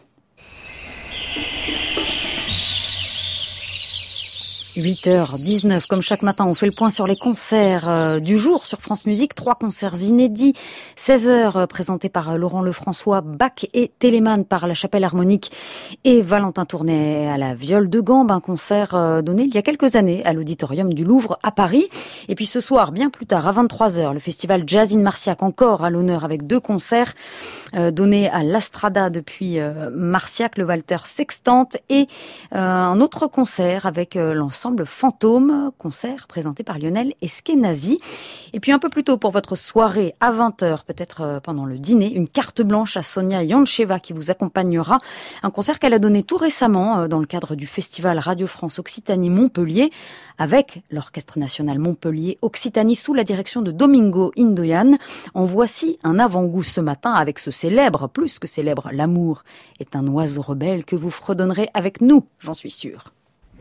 8h19, comme chaque matin, on fait le point sur les concerts du jour sur France Musique. 3 concerts inédits. 16h, présentés par Laurent Lefrançois, Bach et Telemann par la Chapelle Harmonique et Valentin Tournet à la viole de gambe. Un concert donné il y a quelques années à l'Auditorium du Louvre à Paris. Et puis ce soir, bien plus tard, à 23h, le festival Jazz in Marciac, encore à l'honneur avec 2 concerts donnés à l'Astrada depuis Marciac, le Walter Sextante, et un autre concert avec l'ensemble l'ensemble Fantôme, concert présenté par Lionel Eskenazi. Et puis un peu plus tôt pour votre soirée à 20h, peut-être pendant le dîner, une carte blanche à Sonia Yoncheva qui vous accompagnera. Un concert qu'elle a donné tout récemment dans le cadre du festival Radio France Occitanie Montpellier avec l'Orchestre National Montpellier Occitanie sous la direction de Domingo Indoyan. En voici un avant-goût ce matin avec ce célèbre, plus que célèbre, L'amour est un oiseau rebelle que vous fredonnerez avec nous, j'en suis sûre.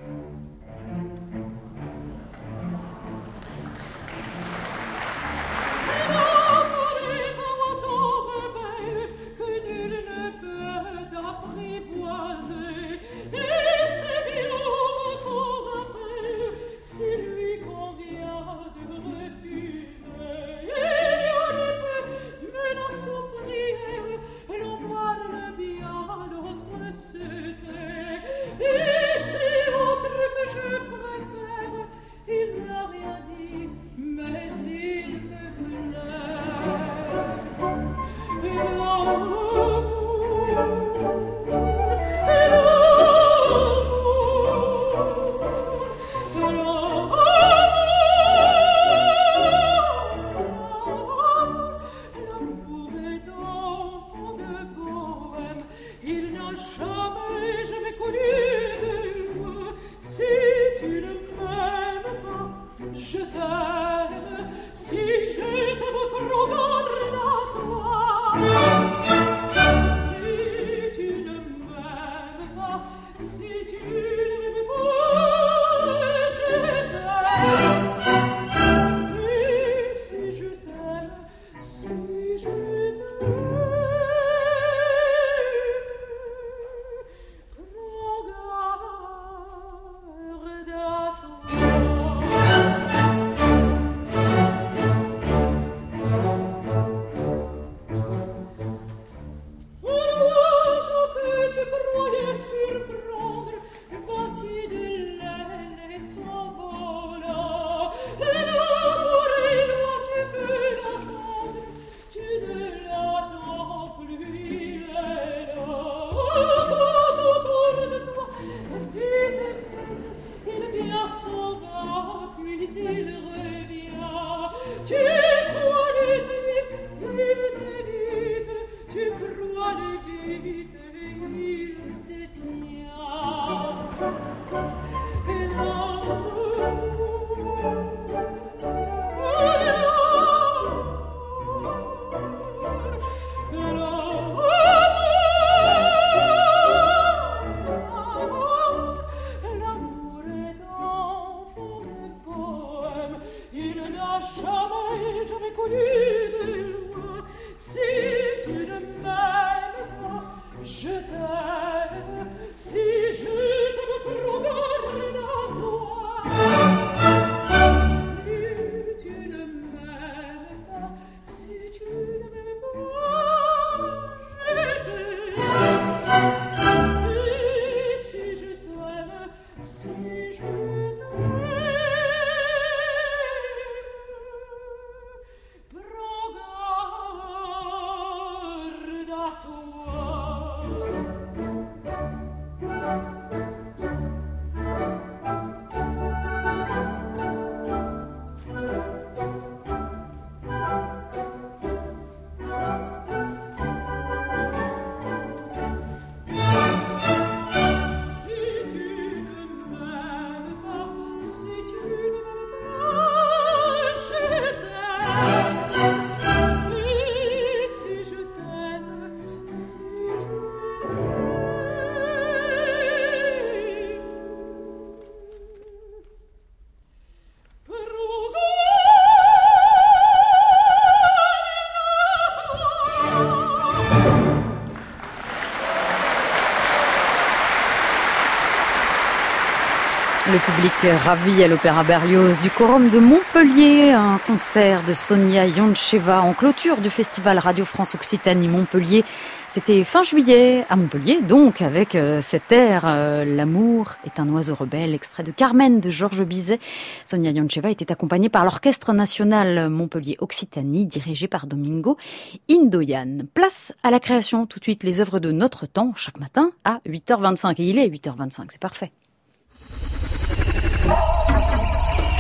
Le public ravi à l'Opéra Berlioz du Quorum de Montpellier, un concert de Sonia Yoncheva en clôture du festival Radio France Occitanie Montpellier. C'était fin juillet à Montpellier, donc avec cet air L'amour est un oiseau rebelle, extrait de Carmen de Georges Bizet. Sonia Yoncheva était accompagnée par l'Orchestre National Montpellier Occitanie, dirigé par Domingo Indoyan. Place à la création, tout de suite les œuvres de notre temps, chaque matin à 8h25. Et il est 8h25, c'est parfait.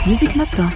Musique Matin.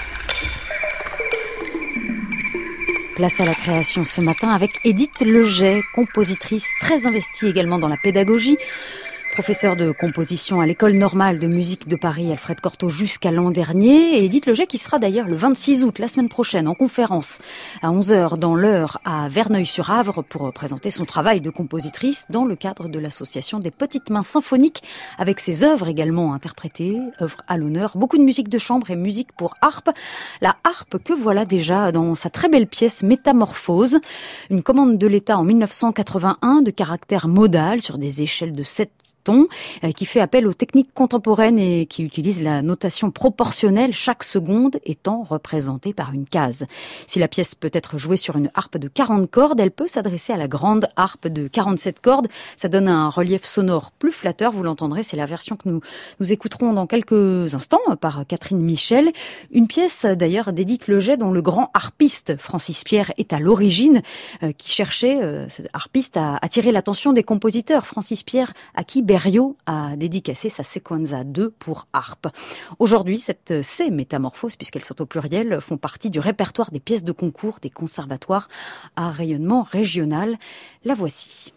Place à la création ce matin avec Édith Leget, compositrice très investie également dans la pédagogie. Professeure de composition à l'École normale de musique de Paris, Alfred Cortot, jusqu'à l'an dernier. Et Édith Leget qui sera d'ailleurs le 26 août, la semaine prochaine, en conférence à 11h dans l'Eure à Verneuil-sur-Avre pour présenter son travail de compositrice dans le cadre de l'association des Petites Mains Symphoniques, avec ses œuvres également interprétées, œuvres à l'honneur, beaucoup de musique de chambre et musique pour harpe. La harpe que voilà déjà dans sa très belle pièce Métamorphose, une commande de l'État en 1981 de caractère modal sur des échelles de 7 qui fait appel aux techniques contemporaines et qui utilise la notation proportionnelle, chaque seconde étant représentée par une case. Si la pièce peut être jouée sur une harpe de 40 cordes, elle peut s'adresser à la grande harpe de 47 cordes. Ça donne un relief sonore plus flatteur, vous l'entendrez, c'est la version que nous écouterons dans quelques instants par Catherine Michel. Une pièce d'ailleurs d'Édith Leget dont le grand harpiste Francis Pierre est à l'origine, qui cherchait, ce harpiste, à attirer l'attention des compositeurs. Francis Pierre, à qui Berio a dédicacé sa Sequenza 2 pour harpe. Aujourd'hui, ces métamorphoses, puisqu'elles sont au pluriel, font partie du répertoire des pièces de concours des conservatoires à rayonnement régional. La voici.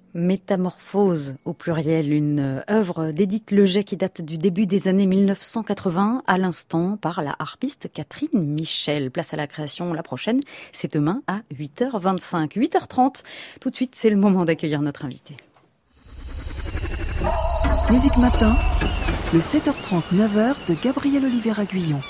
Métamorphose au pluriel, une œuvre d'Édith Leget qui date du début des années 1980, à l'instant par la harpiste Catherine Michel. Place à la création, la prochaine, c'est demain à 8h25. 8h30, tout de suite, c'est le moment d'accueillir notre invité. Musique Matin, le 7h30, 9h de Gabriel Olivier-Aguillon.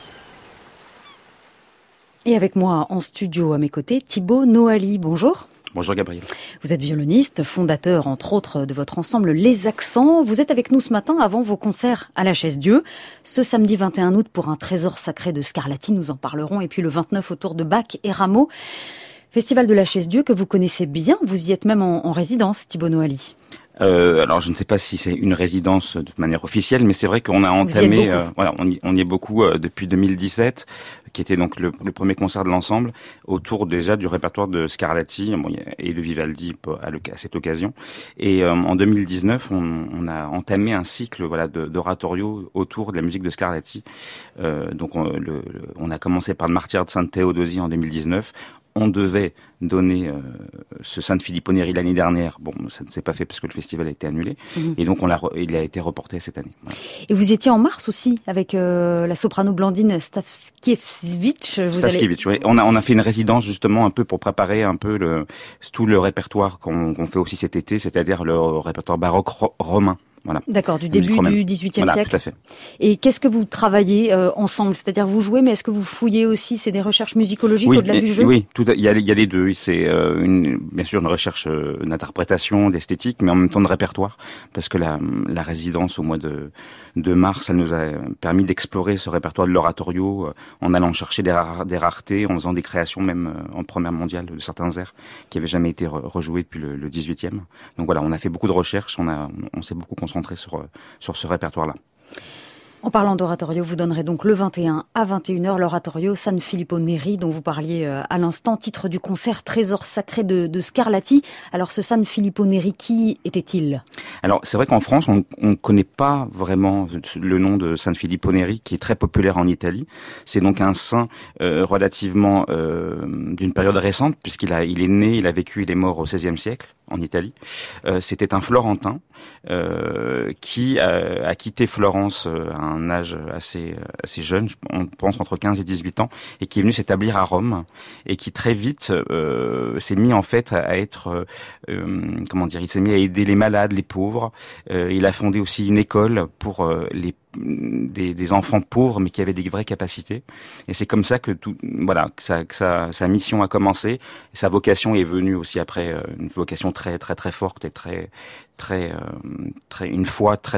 Et avec moi en studio à mes côtés, Thibaut Noali. Bonjour. Bonjour Gabriel. Vous êtes violoniste, fondateur entre autres de votre ensemble Les Accents. Vous êtes avec nous ce matin avant vos concerts à la Chaise-Dieu. Ce samedi 21 août pour un trésor sacré de Scarlatti, nous en parlerons. Et puis le 29 autour de Bach et Rameau. Festival de la Chaise-Dieu que vous connaissez bien. Vous y êtes même en résidence, Thibaut Noali. Alors je ne sais pas si c'est une résidence de manière officielle, mais c'est vrai qu'on a entamé, on y est beaucoup depuis 2017, qui était donc le premier concert de l'ensemble, autour déjà du répertoire de Scarlatti et de Vivaldi à cette occasion. Et en 2019, on a entamé un cycle d'oratorio autour de la musique de Scarlatti. Donc on a commencé par le Martyre de Sainte Théodosie en 2019. On devait donner ce Sainte Filippo Neri l'année dernière. Bon, ça ne s'est pas fait parce que le festival a été annulé. Et donc, il a été reporté cette année. Voilà. Et vous étiez en mars aussi avec la soprano Blandine Staskiewicz. Oui. On a fait une résidence justement un peu pour préparer un peu tout le répertoire qu'on fait aussi cet été, c'est-à-dire le répertoire baroque romain. Voilà. D'accord, du début du XVIIIe siècle. Tout à fait. Et qu'est-ce que vous travaillez ensemble? C'est-à-dire vous jouez, mais est-ce que vous fouillez aussi? C'est des recherches musicologiques au-delà du jeu? Oui, il y a les deux. C'est bien sûr une recherche d'interprétation, d'esthétique, mais en même temps de répertoire, parce que la résidence au mois de mars, ça nous a permis d'explorer ce répertoire de l'oratorio en allant chercher des raretés, en faisant des créations même en première mondiale de certains airs qui avaient jamais été rejoués depuis le 18e. Donc voilà, on a fait beaucoup de recherches, on s'est beaucoup concentré sur ce répertoire-là. En parlant d'oratorio, vous donnerez donc le 21 à 21h l'oratorio San Filippo Neri dont vous parliez à l'instant, titre du concert Trésor sacré de Scarlatti. Alors ce San Filippo Neri, qui était-il? Alors c'est vrai qu'en France, on ne connaît pas vraiment le nom de San Filippo Neri, qui est très populaire en Italie. C'est donc un saint relativement d'une période récente, puisqu'il est né, il a vécu, il est mort au XVIe siècle en Italie. C'était un Florentin qui a quitté Florence à un âge assez jeune, on pense entre 15 et 18 ans, et qui est venu s'établir à Rome, et qui très vite s'est mis en fait à être, il s'est mis à aider les malades, les pauvres. Il a fondé aussi une école pour des enfants pauvres mais qui avaient des vraies capacités, et c'est comme ça que sa mission a commencé, et sa vocation est venue aussi après, une vocation très très très forte et très une foi très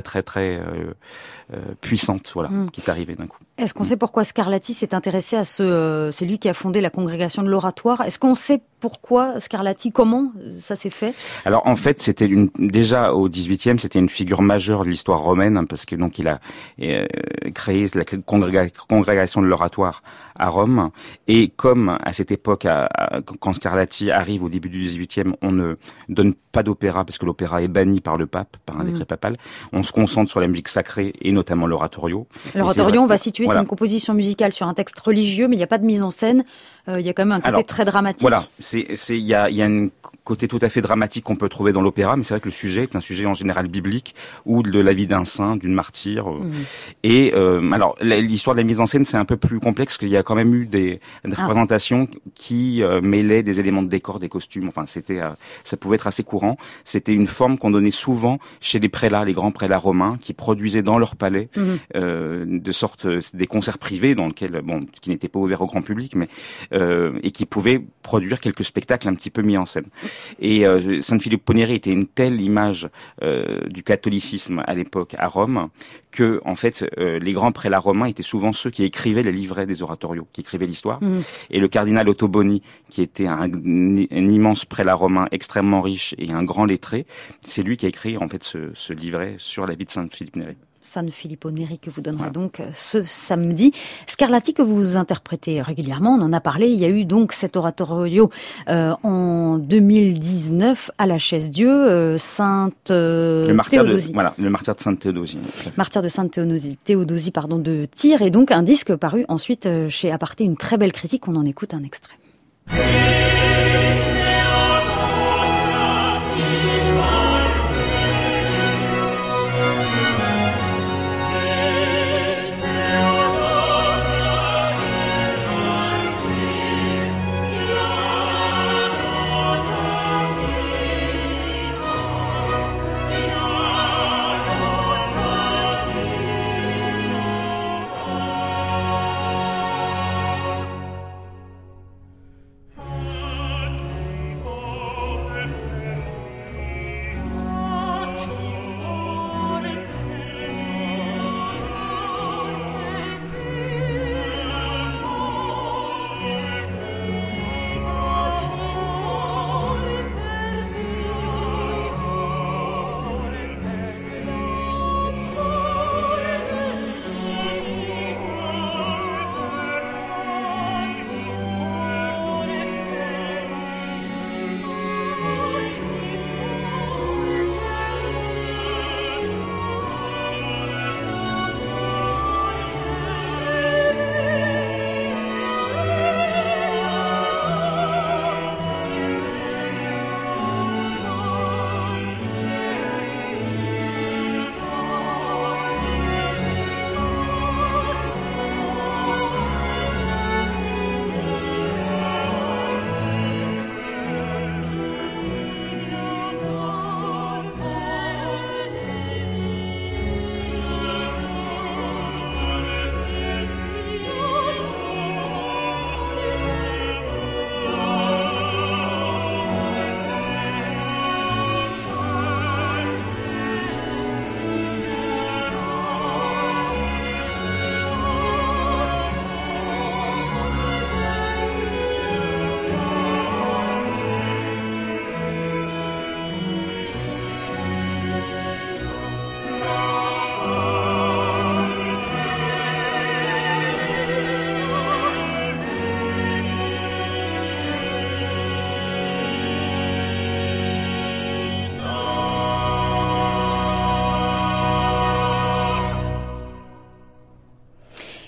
puissante, qui est arrivée d'un coup. Est-ce qu'on sait pourquoi Scarlatti s'est intéressé à c'est lui qui a fondé la congrégation de l'oratoire. Est-ce qu'on sait pourquoi Scarlatti, comment ça s'est fait? Alors en fait, c'était déjà au XVIIIe, c'était une figure majeure de l'histoire romaine, parce que donc il a créé la congrégation de l'oratoire à Rome, et comme à cette époque, quand Scarlatti arrive au début du XVIIIe, on ne donne pas d'opéra parce que l'opéra est banni par le pape, par un décret papal. On se concentre sur la musique sacrée et notamment l'oratorio. L'oratorio, on va situer, c'est une composition musicale sur un texte religieux, mais il n'y a pas de mise en scène. Il y a quand même un côté très dramatique. Voilà, il y a un côté tout à fait dramatique qu'on peut trouver dans l'opéra, mais c'est vrai que le sujet est un sujet en général biblique, ou de la vie d'un saint, d'une martyre. Et alors l'histoire de la mise en scène, c'est un peu plus complexe, parce qu'il y a quand même eu des représentations qui mêlaient des éléments de décor, des costumes. Enfin, ça pouvait être assez courant. C'était une forme qu'on donnait souvent chez les prélats, les grands prélats romains, qui produisaient dans leur palais de sorte des concerts privés dans lesquels, qui n'étaient pas ouverts au grand public, mais et qui pouvaient produire quelques spectacles un petit peu mis en scène. Et San Filippo Neri était une telle image du catholicisme à l'époque à Rome que, en fait, les grands prélats romains étaient souvent ceux qui écrivaient les livrets des oratorios, qui écrivaient l'histoire. Et le cardinal Ottoboni, qui était un immense prélat romain extrêmement riche et un grand lettré, c'est lui qui a écrit en fait ce livret sur la vie de San Filippo Neri. San Filippo Neri que vous donnerez donc ce samedi. Scarlatti que vous interprétez régulièrement, on en a parlé, il y a eu donc cet oratorio en 2019 à la Chaise-Dieu, Sainte Théodosie. Le martyre de Sainte Théodosie. Martyre de Sainte Théodosie, de Tyr, et donc un disque paru ensuite chez Aparté, une très belle critique, on en écoute un extrait.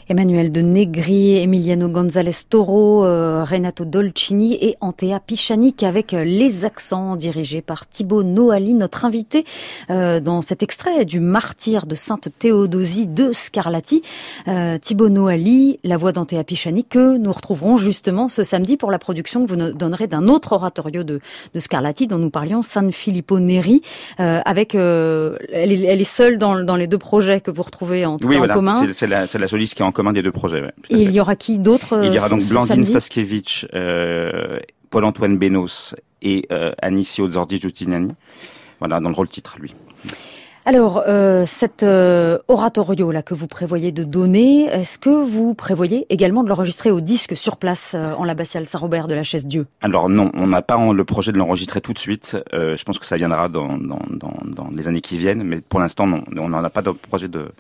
Emmanuel de Negri, Emiliano González Toro, Renato Dolcini et Antea Pichanic avec Les Accents dirigés par Thibaut Noali, notre invité dans cet extrait du Martyre de Sainte Théodosie de Scarlatti. Thibaut Noali, la voix d'Antea Pichanic que nous retrouverons justement ce samedi pour la production que vous nous donnerez d'un autre oratorio de Scarlatti dont nous parlions, San Filippo Neri, avec elle est seule dans les deux projets que vous retrouvez en commun. C'est la soliste qui est en commun des deux projets. Ouais, et il y aura qui d'autre Il y aura donc Blandine Staskiewicz, Paul-Antoine Benos et Anicio Zordi Giustiniani. Voilà, dans le rôle titre, lui. Alors, cet oratorio là que vous prévoyez de donner, est-ce que vous prévoyez également de l'enregistrer au disque sur place en l'abbatiale Saint-Robert de la Chaise-Dieu? Alors non, on n'a pas le projet de l'enregistrer tout de suite. Je pense que ça viendra dans les années qui viennent, mais pour l'instant non, on n'en a pas de projet de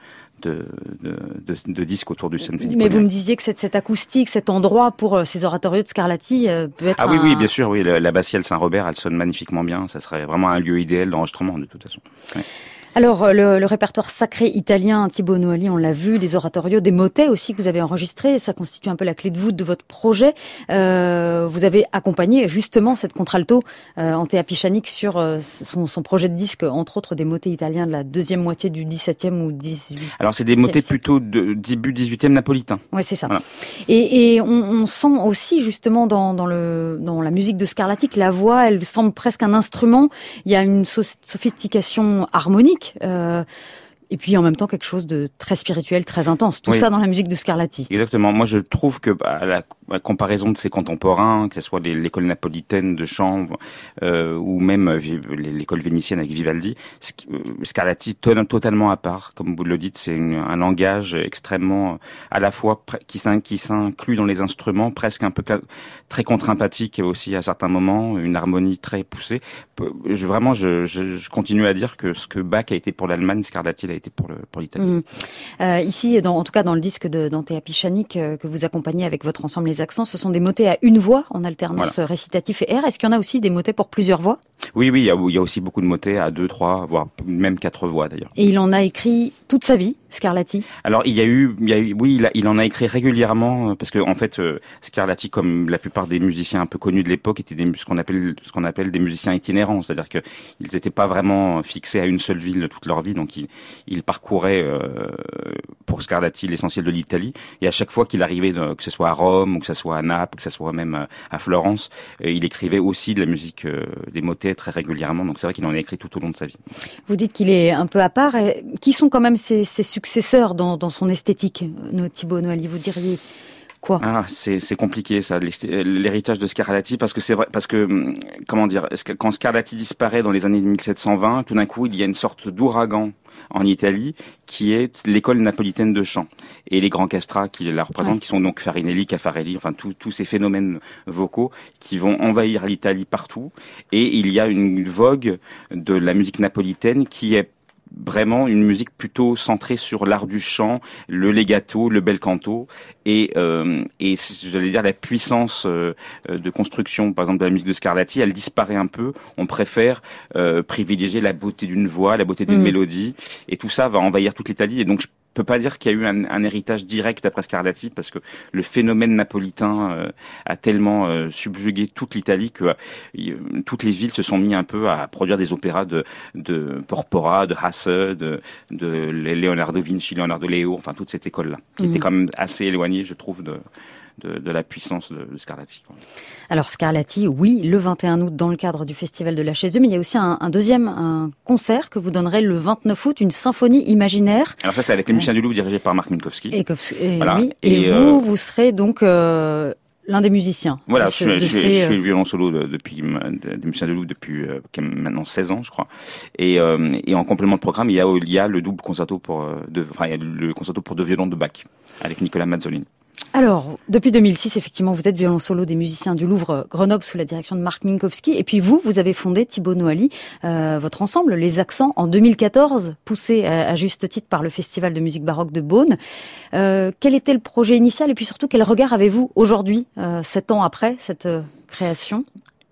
disques autour du San Filippo. Mais vous me disiez que cette acoustique, cet endroit pour ces oratorios de Scarlatti peut être... Ah oui, bien sûr, oui, l'abbatiale Saint-Robert, elle sonne magnifiquement bien. Ça serait vraiment un lieu idéal d'enregistrement de toute façon. Ouais. Alors, le répertoire sacré italien, Thibaut Noali, on l'a vu, les oratorios, des motets aussi que vous avez enregistrés, ça constitue un peu la clé de voûte de votre projet. Vous avez accompagné justement cette contralto, Antea Pichanic, sur son projet de disque, entre autres des motets italiens de la deuxième moitié du 17e ou 18e. Alors, c'est des motets plutôt de début 18e napolitain. Ouais, c'est ça. Voilà. Et on sent aussi justement dans la musique de Scarlatti que la voix, elle semble presque un instrument. Il y a une sophistication harmonique. Et puis en même temps quelque chose de très spirituel, très intense. Tout ça dans la musique de Scarlatti. Exactement. Moi, je trouve que la comparaison de ses contemporains, que ce soit l'école napolitaine de chant ou même l'école vénitienne avec Vivaldi, Scarlatti tonne totalement à part. Comme vous le dites, c'est un langage extrêmement à la fois qui s'inclut dans les instruments, presque un peu très contre-empathique aussi à certains moments, une harmonie très poussée. Je continue à dire que ce que Bach a été pour l'Allemagne, Scarlatti l'a été pour l'Italie. Ici, en tout cas dans le disque d'Antea Pichanic que vous accompagnez avec votre ensemble Les Accents, ce sont des motets à une voix en alternance récitatif et air. Est-ce qu'il y en a aussi des motets pour plusieurs voix? Oui, il y a aussi beaucoup de motets à 2, 3, voire même 4 voix d'ailleurs. Et il en a écrit toute sa vie, Scarlatti? Alors il en a écrit régulièrement parce que en fait Scarlatti, comme la plupart des musiciens un peu connus de l'époque, étaient ce qu'on appelle des musiciens itinérants, c'est-à-dire que ils n'étaient pas vraiment fixés à une seule ville toute leur vie, donc il parcourait pour Scarlatti l'essentiel de l'Italie, et à chaque fois qu'il arrivait, que ce soit à Rome ou que ce soit à Naples, que ce soit même à Florence, il écrivait aussi de la musique, des motets très régulièrement, donc c'est vrai qu'il en a écrit tout au long de sa vie. Vous dites qu'il est un peu à part. Qui sont quand même ses successeurs dans son esthétique, Thibaut Noali, vous diriez quoi? C'est compliqué ça, l'héritage de Scarlatti, parce que c'est vrai, parce que comment dire, quand Scarlatti disparaît dans les années 1720, tout d'un coup il y a une sorte d'ouragan en Italie qui est l'école napolitaine de chant et les grands castrats qui la représentent, qui sont donc Farinelli, Caffarelli, enfin tous ces phénomènes vocaux qui vont envahir l'Italie partout, et il y a une vogue de la musique napolitaine qui est vraiment une musique plutôt centrée sur l'art du chant, le legato, le bel canto, et j'allais dire la puissance de construction, par exemple de la musique de Scarlatti, elle disparaît un peu. On préfère privilégier la beauté d'une voix, la beauté d'une mélodie, et tout ça va envahir toute l'Italie. Et donc je peux pas dire qu'il y a eu un héritage direct après Scarlatti, parce que le phénomène napolitain a tellement subjugué toute l'Italie que toutes les villes se sont mis un peu à produire des opéras de Porpora, de Hasse, de Leonardo Vinci, Leonardo Leo, enfin toute cette école-là, qui était quand même assez éloignée, je trouve, de la puissance de Scarlatti. Alors Scarlatti, oui, le 21 août dans le cadre du Festival de la Chaise-Dieu, mais il y a aussi un concert que vous donnerez le 29 août, une symphonie imaginaire. Alors ça, c'est avec les musiciens du Louvre dirigés par Marc Minkowski. Voilà. Et vous serez donc l'un des musiciens. Voilà, je suis le violon solo des musiciens du Louvre depuis maintenant 16 ans, je crois. Et en complément de programme, il y a le double concerto le concerto pour deux violons de Bach avec Nicolas Mazzolini. Alors, depuis 2006, effectivement, vous êtes violon solo des musiciens du Louvre Grenoble sous la direction de Marc Minkowski. Et puis vous avez fondé, Thibaut Noali, votre ensemble, Les Accents, en 2014, poussé à juste titre par le Festival de musique baroque de Beaune. Quel était le projet initial et puis surtout, quel regard avez-vous aujourd'hui, 7 ans après cette création ?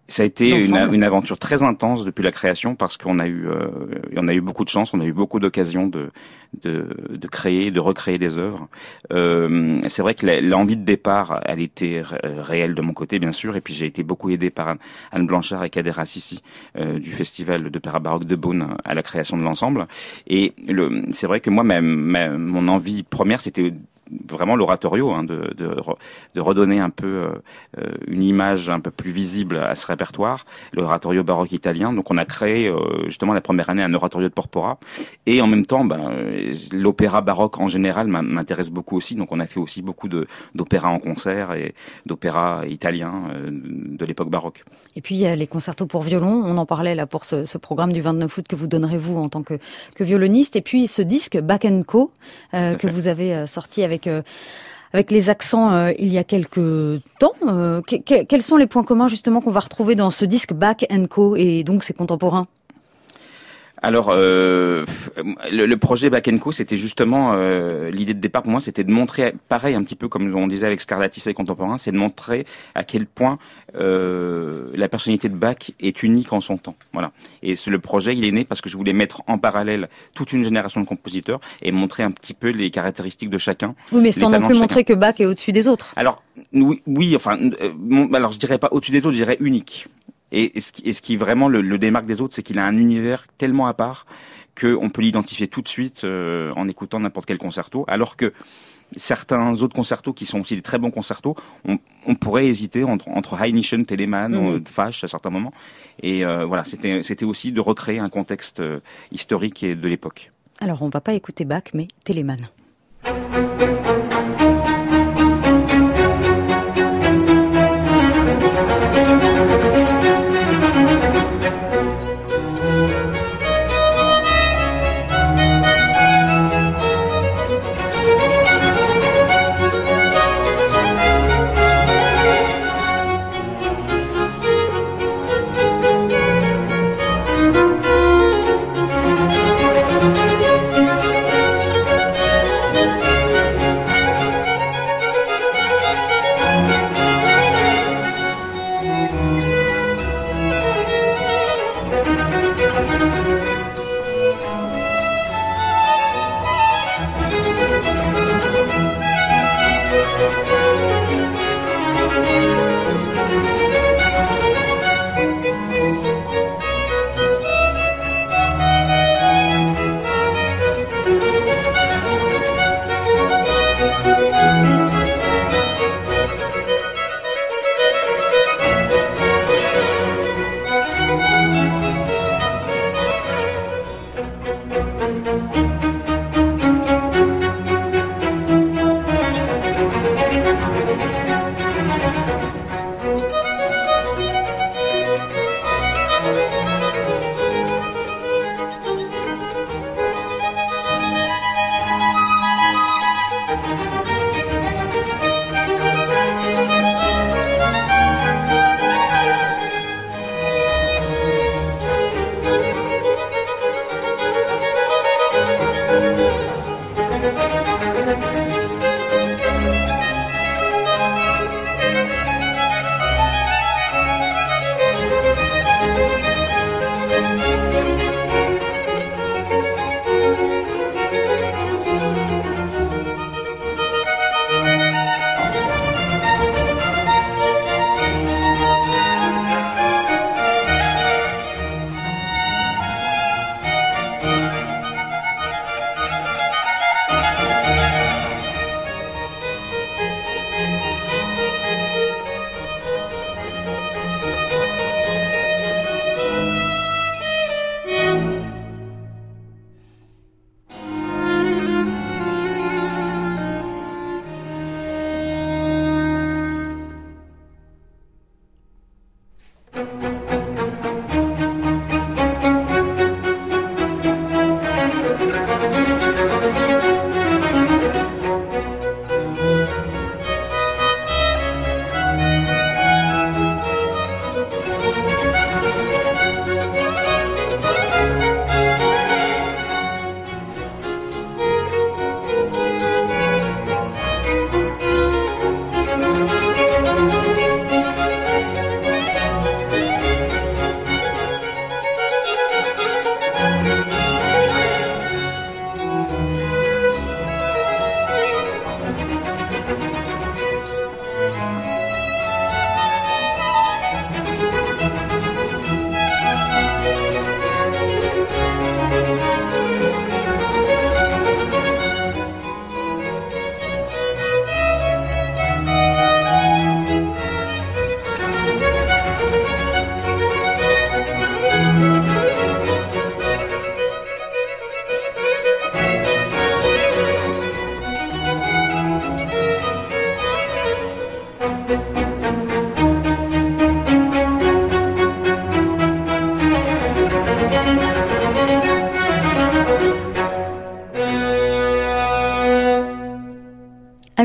Ça a été une aventure très intense depuis la création parce qu'on a eu beaucoup de chance, on a eu beaucoup d'occasions de créer, de recréer des œuvres. C'est vrai que l'envie de départ, elle était réelle de mon côté, bien sûr, et puis j'ai été beaucoup aidé par Anne Blanchard et Kader Assisi du Festival d'opéra baroque de Beaune à la création de l'ensemble. Et c'est vrai que moi, mon envie première, c'était vraiment l'oratorio, de redonner un peu une image un peu plus visible à ce répertoire, l'oratorio baroque italien. Donc on a créé justement la première année un oratorio de Porpora, et en même temps l'opéra baroque en général m'intéresse beaucoup aussi. Donc on a fait aussi beaucoup d'opéra en concert et d'opéra italien de l'époque baroque. Et puis il y a les concertos pour violon, on en parlait là pour ce programme du 29 août que vous donnerez vous en tant que violoniste, et puis ce disque Bach & Co que vous avez sorti avec les accents il y a quelques temps. Quels sont les points communs justement qu'on va retrouver dans ce disque Bach & Co et donc ses contemporains? Alors, le projet Bach & Co, c'était justement l'idée de départ pour moi, c'était de montrer, pareil, un petit peu comme on disait avec Scarlatti et contemporains, c'est de montrer à quel point la personnalité de Bach est unique en son temps. Voilà. Et le projet, il est né parce que je voulais mettre en parallèle toute une génération de compositeurs et montrer un petit peu les caractéristiques de chacun. Oui, mais sans non plus montrer que Bach est au-dessus des autres. Alors, oui, enfin, alors je dirais pas au-dessus des autres, je dirais unique. Et ce qui vraiment le démarque des autres, c'est qu'il a un univers tellement à part qu'on peut l'identifier tout de suite en écoutant n'importe quel concerto, alors que certains autres concertos qui sont aussi des très bons concertos, on pourrait hésiter entre Hainischen, Telemann, Fasch à certains moments. Et voilà, c'était aussi de recréer un contexte historique et de l'époque. Alors on va pas écouter Bach, mais Telemann.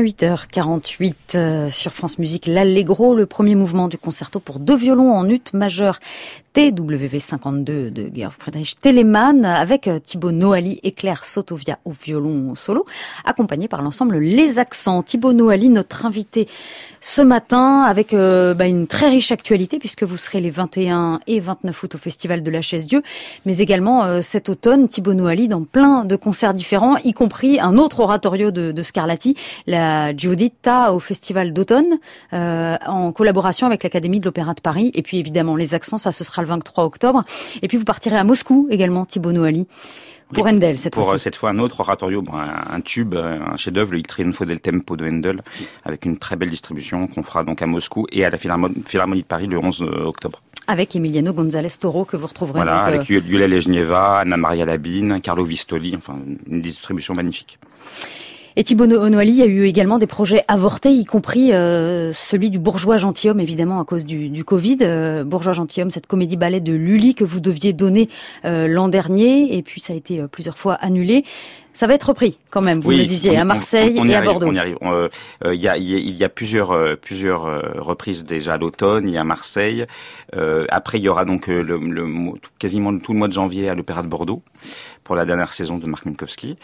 8h48 sur France Musique, l'Allegro, le premier mouvement du concerto pour 2 violons en ut majeur TWV 52 de Georg Friedrich Telemann avec Thibaut Noali et Claire Sotovia au violon solo, accompagné par l'ensemble Les Accents. Thibaut Noali, notre invité ce matin, avec une très riche actualité puisque vous serez les 21 et 29 août au Festival de la Chaise-Dieu, mais également cet automne, Thibaut Noali dans plein de concerts différents, y compris un autre oratorio de Scarlatti, la Giuditta au Festival d'automne, en collaboration avec l'Académie de l'Opéra de Paris. Et puis évidemment, Les Accents, ça ce sera le 23 octobre. Et puis vous partirez à Moscou également, Thibaut Noali. Pour Handel, cette fois-ci. Pour cette fois, un autre oratorio, un tube, un chef-d'œuvre, le Il Trionfo del Tempo de Handel, avec une très belle distribution qu'on fera donc à Moscou et à la Philharmonie de Paris le 11 octobre. Avec Emiliano González Toro, que vous retrouverez. Voilà, donc, avec Yulia Lejnieva, Anna Maria Labine, Carlo Vistoli, enfin, une distribution magnifique. Et Thibaut Noali, il y a eu également des projets avortés, y compris celui du Bourgeois gentilhomme, évidemment à cause du Covid. Bourgeois gentilhomme, cette comédie-ballet de Lully que vous deviez donner l'an dernier, et puis ça a été plusieurs fois annulé. Ça va être repris quand même, vous le disiez, à Marseille et à Bordeaux. On y arrive. Il y a plusieurs reprises déjà à l'automne, il y a Marseille. Après, il y aura donc quasiment tout le mois de janvier à l'Opéra de Bordeaux pour la dernière saison de Marc Minkowski.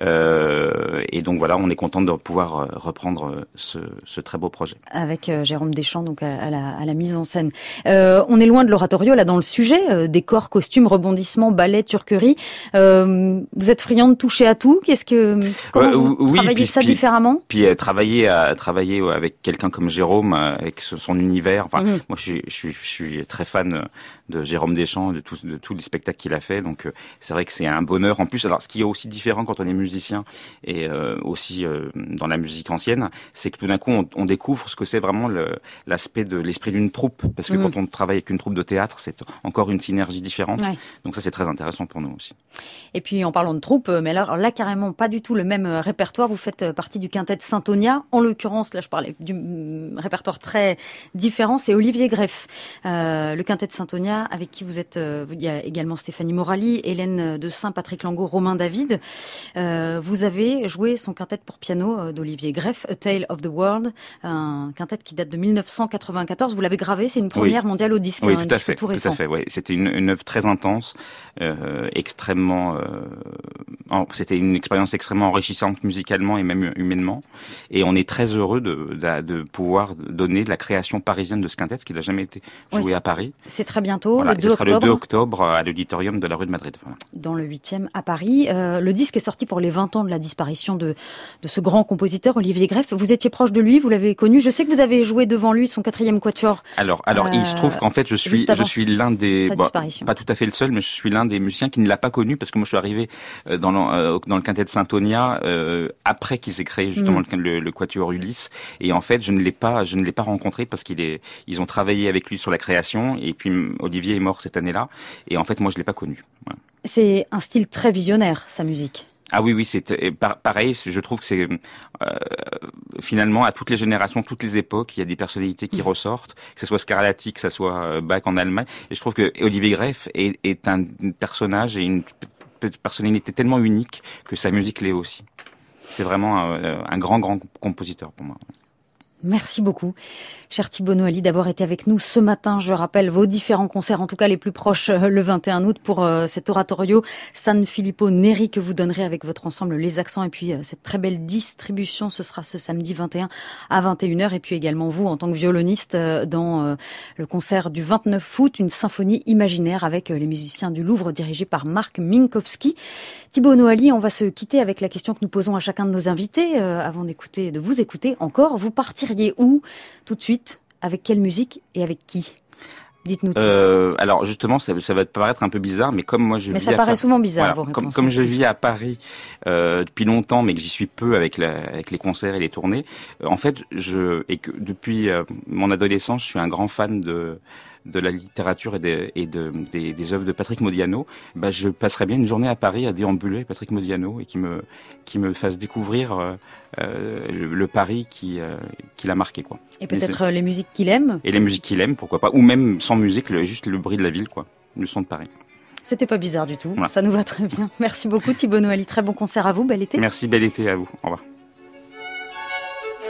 Et donc voilà, on est content de pouvoir reprendre ce très beau projet. Avec Jérôme Deschamps, donc à la mise en scène. On est loin de l'oratorio, là, dans le sujet. Décors, costumes, rebondissements, ballet, turquerie. Vous êtes friand de toucher à tout. Comment vous travaillez ça différemment? Puis travailler avec quelqu'un comme Jérôme, avec son univers. Enfin, moi, je suis très fan de Jérôme Deschamps, de tous les spectacles qu'il a fait. Donc, c'est vrai que c'est un bonheur. En plus, alors, ce qui est aussi différent quand on est musicien et aussi dans la musique ancienne, c'est que tout d'un coup, on découvre ce que c'est vraiment l'aspect de l'esprit d'une troupe. Parce que quand on travaille avec une troupe de théâtre, c'est encore une synergie différente. Ouais. Donc ça, c'est très intéressant pour nous aussi. Et puis, en parlant de troupe, mais alors là, carrément pas du tout le même répertoire. Vous faites partie du quintet de Saint-Onia. En l'occurrence, là, je parlais du répertoire très différent. C'est Olivier Greff, le quintet de Saint-Onia, avec qui vous êtes. Il y a également Stéphanie Morali, Hélène de Saint, Patrick Langot, Romain David. Vous avez joué son quintet pour piano d'Olivier Greff, A Tale of the World, un quintet qui date de 1994. Vous l'avez gravé, c'est une première mondiale au disque. Oui, tout à fait. Tout à fait. Ouais. C'était une œuvre très intense, extrêmement. C'était une expérience extrêmement enrichissante musicalement et même humainement. Et on est très heureux de pouvoir donner la création parisienne de ce quintet, qui n'a jamais été joué à Paris. C'est très bientôt, voilà, le 2 octobre. Ce sera le 2 octobre à l'auditorium de la rue de Madrid. Voilà. Dans le 8e à Paris. Le disque est sorti pour les 20 ans de la disparition de ce grand compositeur, Olivier Greff. Vous étiez proche de lui, vous l'avez connu. Je sais que vous avez joué devant lui son 4e quatuor. Alors, il se trouve qu'en fait, je suis l'un des, pas tout à fait le seul, mais je suis l'un des musiciens qui ne l'a pas connu, parce que moi je suis arrivé dans le quintet de Saint-Onia après qu'il s'est créé justement le quatuor Ulysse, et en fait je ne l'ai pas rencontré parce ils ont travaillé avec lui sur la création, et puis Olivier est mort cette année-là, et en fait moi je l'ai pas connu. Voilà. C'est un style très visionnaire, sa musique. Ah oui, c'est pareil. Je trouve que c'est finalement à toutes les générations, toutes les époques, il y a des personnalités qui ressortent, que ce soit Scarlatti, que ce soit Bach en Allemagne. Et je trouve que Olivier Greff est un personnage et une personnalité tellement unique que sa musique l'est aussi. C'est vraiment un grand compositeur pour moi. Merci beaucoup, cher Thibaut Noali, d'avoir été avec nous ce matin. Je rappelle vos différents concerts, en tout cas les plus proches, le 21 août pour cet oratorio San Filippo Neri que vous donnerez avec votre ensemble Les Accents, et puis cette très belle distribution, ce sera ce samedi 21 à 21h, et puis également vous en tant que violoniste dans le concert du 29 août, une symphonie imaginaire avec les musiciens du Louvre dirigés par Marc Minkowski. Thibaut Noali, on va se quitter avec la question que nous posons à chacun de nos invités avant de vous écouter encore. Vous partiriez où tout de suite? Avec quelle musique et avec qui? Dites-nous tout. Alors justement, ça va te paraître un peu bizarre, mais comme moi je vis ça paraît souvent bizarre, voilà, comme je vis à Paris depuis longtemps, mais que j'y suis peu avec les concerts et les tournées. En fait, depuis mon adolescence, je suis un grand fan de la littérature et des œuvres de Patrick Modiano. Je passerais bien une journée à Paris à déambuler Patrick Modiano et qui me fasse découvrir le Paris qui l'a marqué, quoi. Et peut-être les musiques qu'il aime. Et les musiques qu'il aime, pourquoi pas. Ou même sans musique, juste le bruit de la ville, quoi. Le son de Paris. C'était pas bizarre du tout. Voilà. Ça nous va très bien. Merci beaucoup Thibaut Noali. Très bon concert à vous. Bel été. Merci, bel été à vous. Au revoir.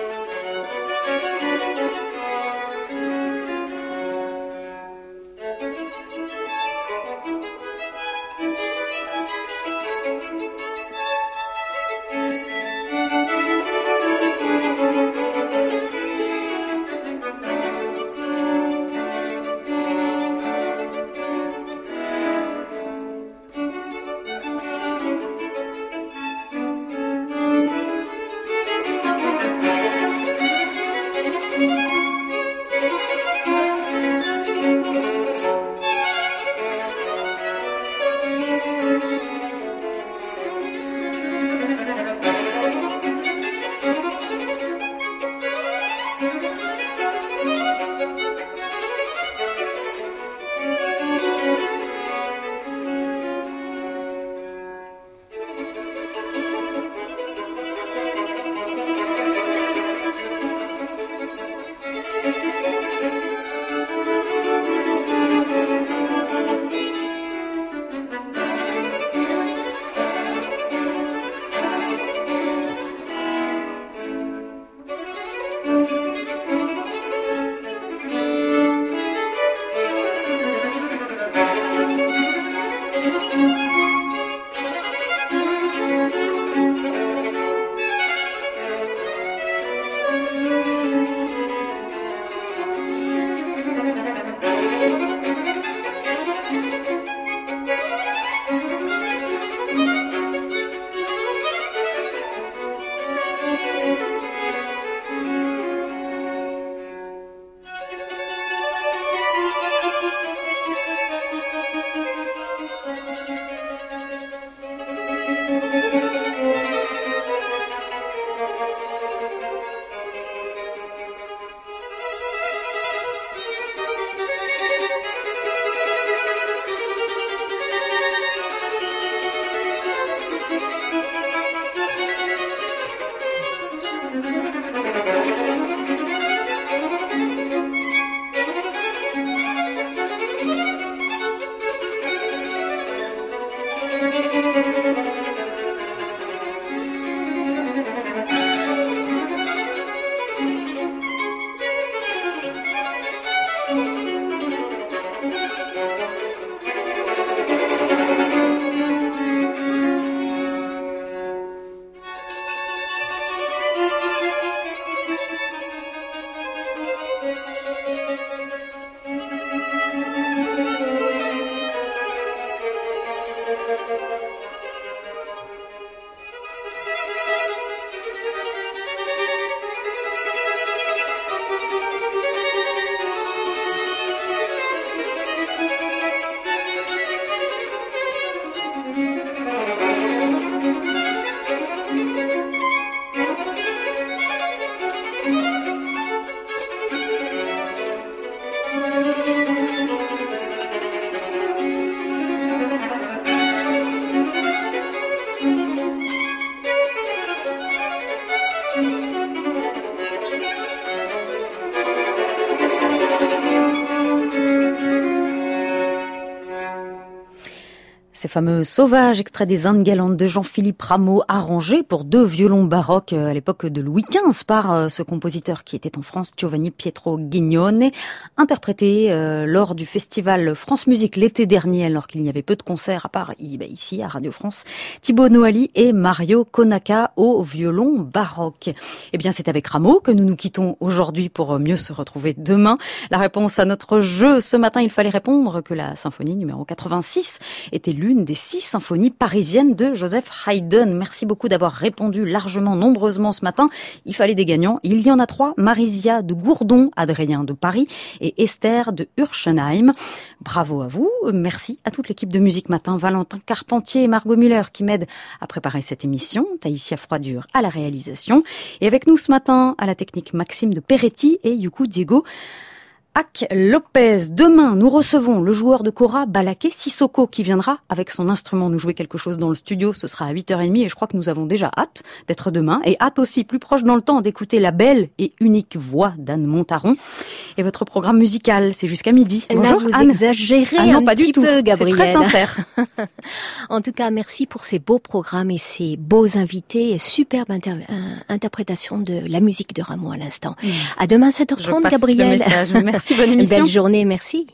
Ces fameux Sauvages, extraits des Indes galantes de Jean-Philippe Rameau, arrangés pour 2 violons baroques à l'époque de Louis XV par ce compositeur qui était en France, Giovanni Pietro Gignone, interprété lors du festival France Musique l'été dernier, alors qu'il n'y avait peu de concerts à part ici à Radio France. Thibaut Noali et Mario Konaka au violon baroque. Eh bien, c'est avec Rameau que nous nous quittons aujourd'hui pour mieux se retrouver demain. La réponse à notre jeu ce matin, il fallait répondre que la symphonie numéro 86 était l'une des 6 symphonies parisiennes de Joseph Haydn. Merci beaucoup d'avoir répondu largement, nombreusement ce matin. Il fallait des gagnants. Il y en a 3. Marisia de Gourdon, Adrien de Paris et Esther de Urschenheim. Bravo à vous. Merci à toute l'équipe de Musique Matin, Valentin Carpentier et Margot Muller qui m'aident à préparer cette émission. Taïsia Froidure à la réalisation. Et avec nous ce matin, à la technique, Maxime de Peretti et Yuku Diego Ak Lopez. Demain, nous recevons le joueur de kora Balaké Sissoko qui viendra avec son instrument nous jouer quelque chose dans le studio. Ce sera à 8h30 et je crois que nous avons déjà hâte d'être demain et hâte aussi, plus proche dans le temps, d'écouter la belle et unique voix d'Anne Montaron. Et votre programme musical, c'est jusqu'à midi. Bonjour vous Anne. Exagérez non, un pas petit du tout. peu, Gabrielle. C'est très sincère. En tout cas, merci pour ces beaux programmes et ces beaux invités et superbe interprétation de la musique de Rameau à l'instant. À demain 7h30, Gabrielle. Le message. Merci, bonne émission. Belle journée, merci.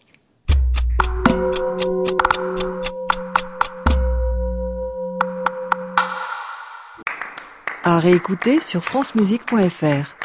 À réécouter sur francemusique.fr.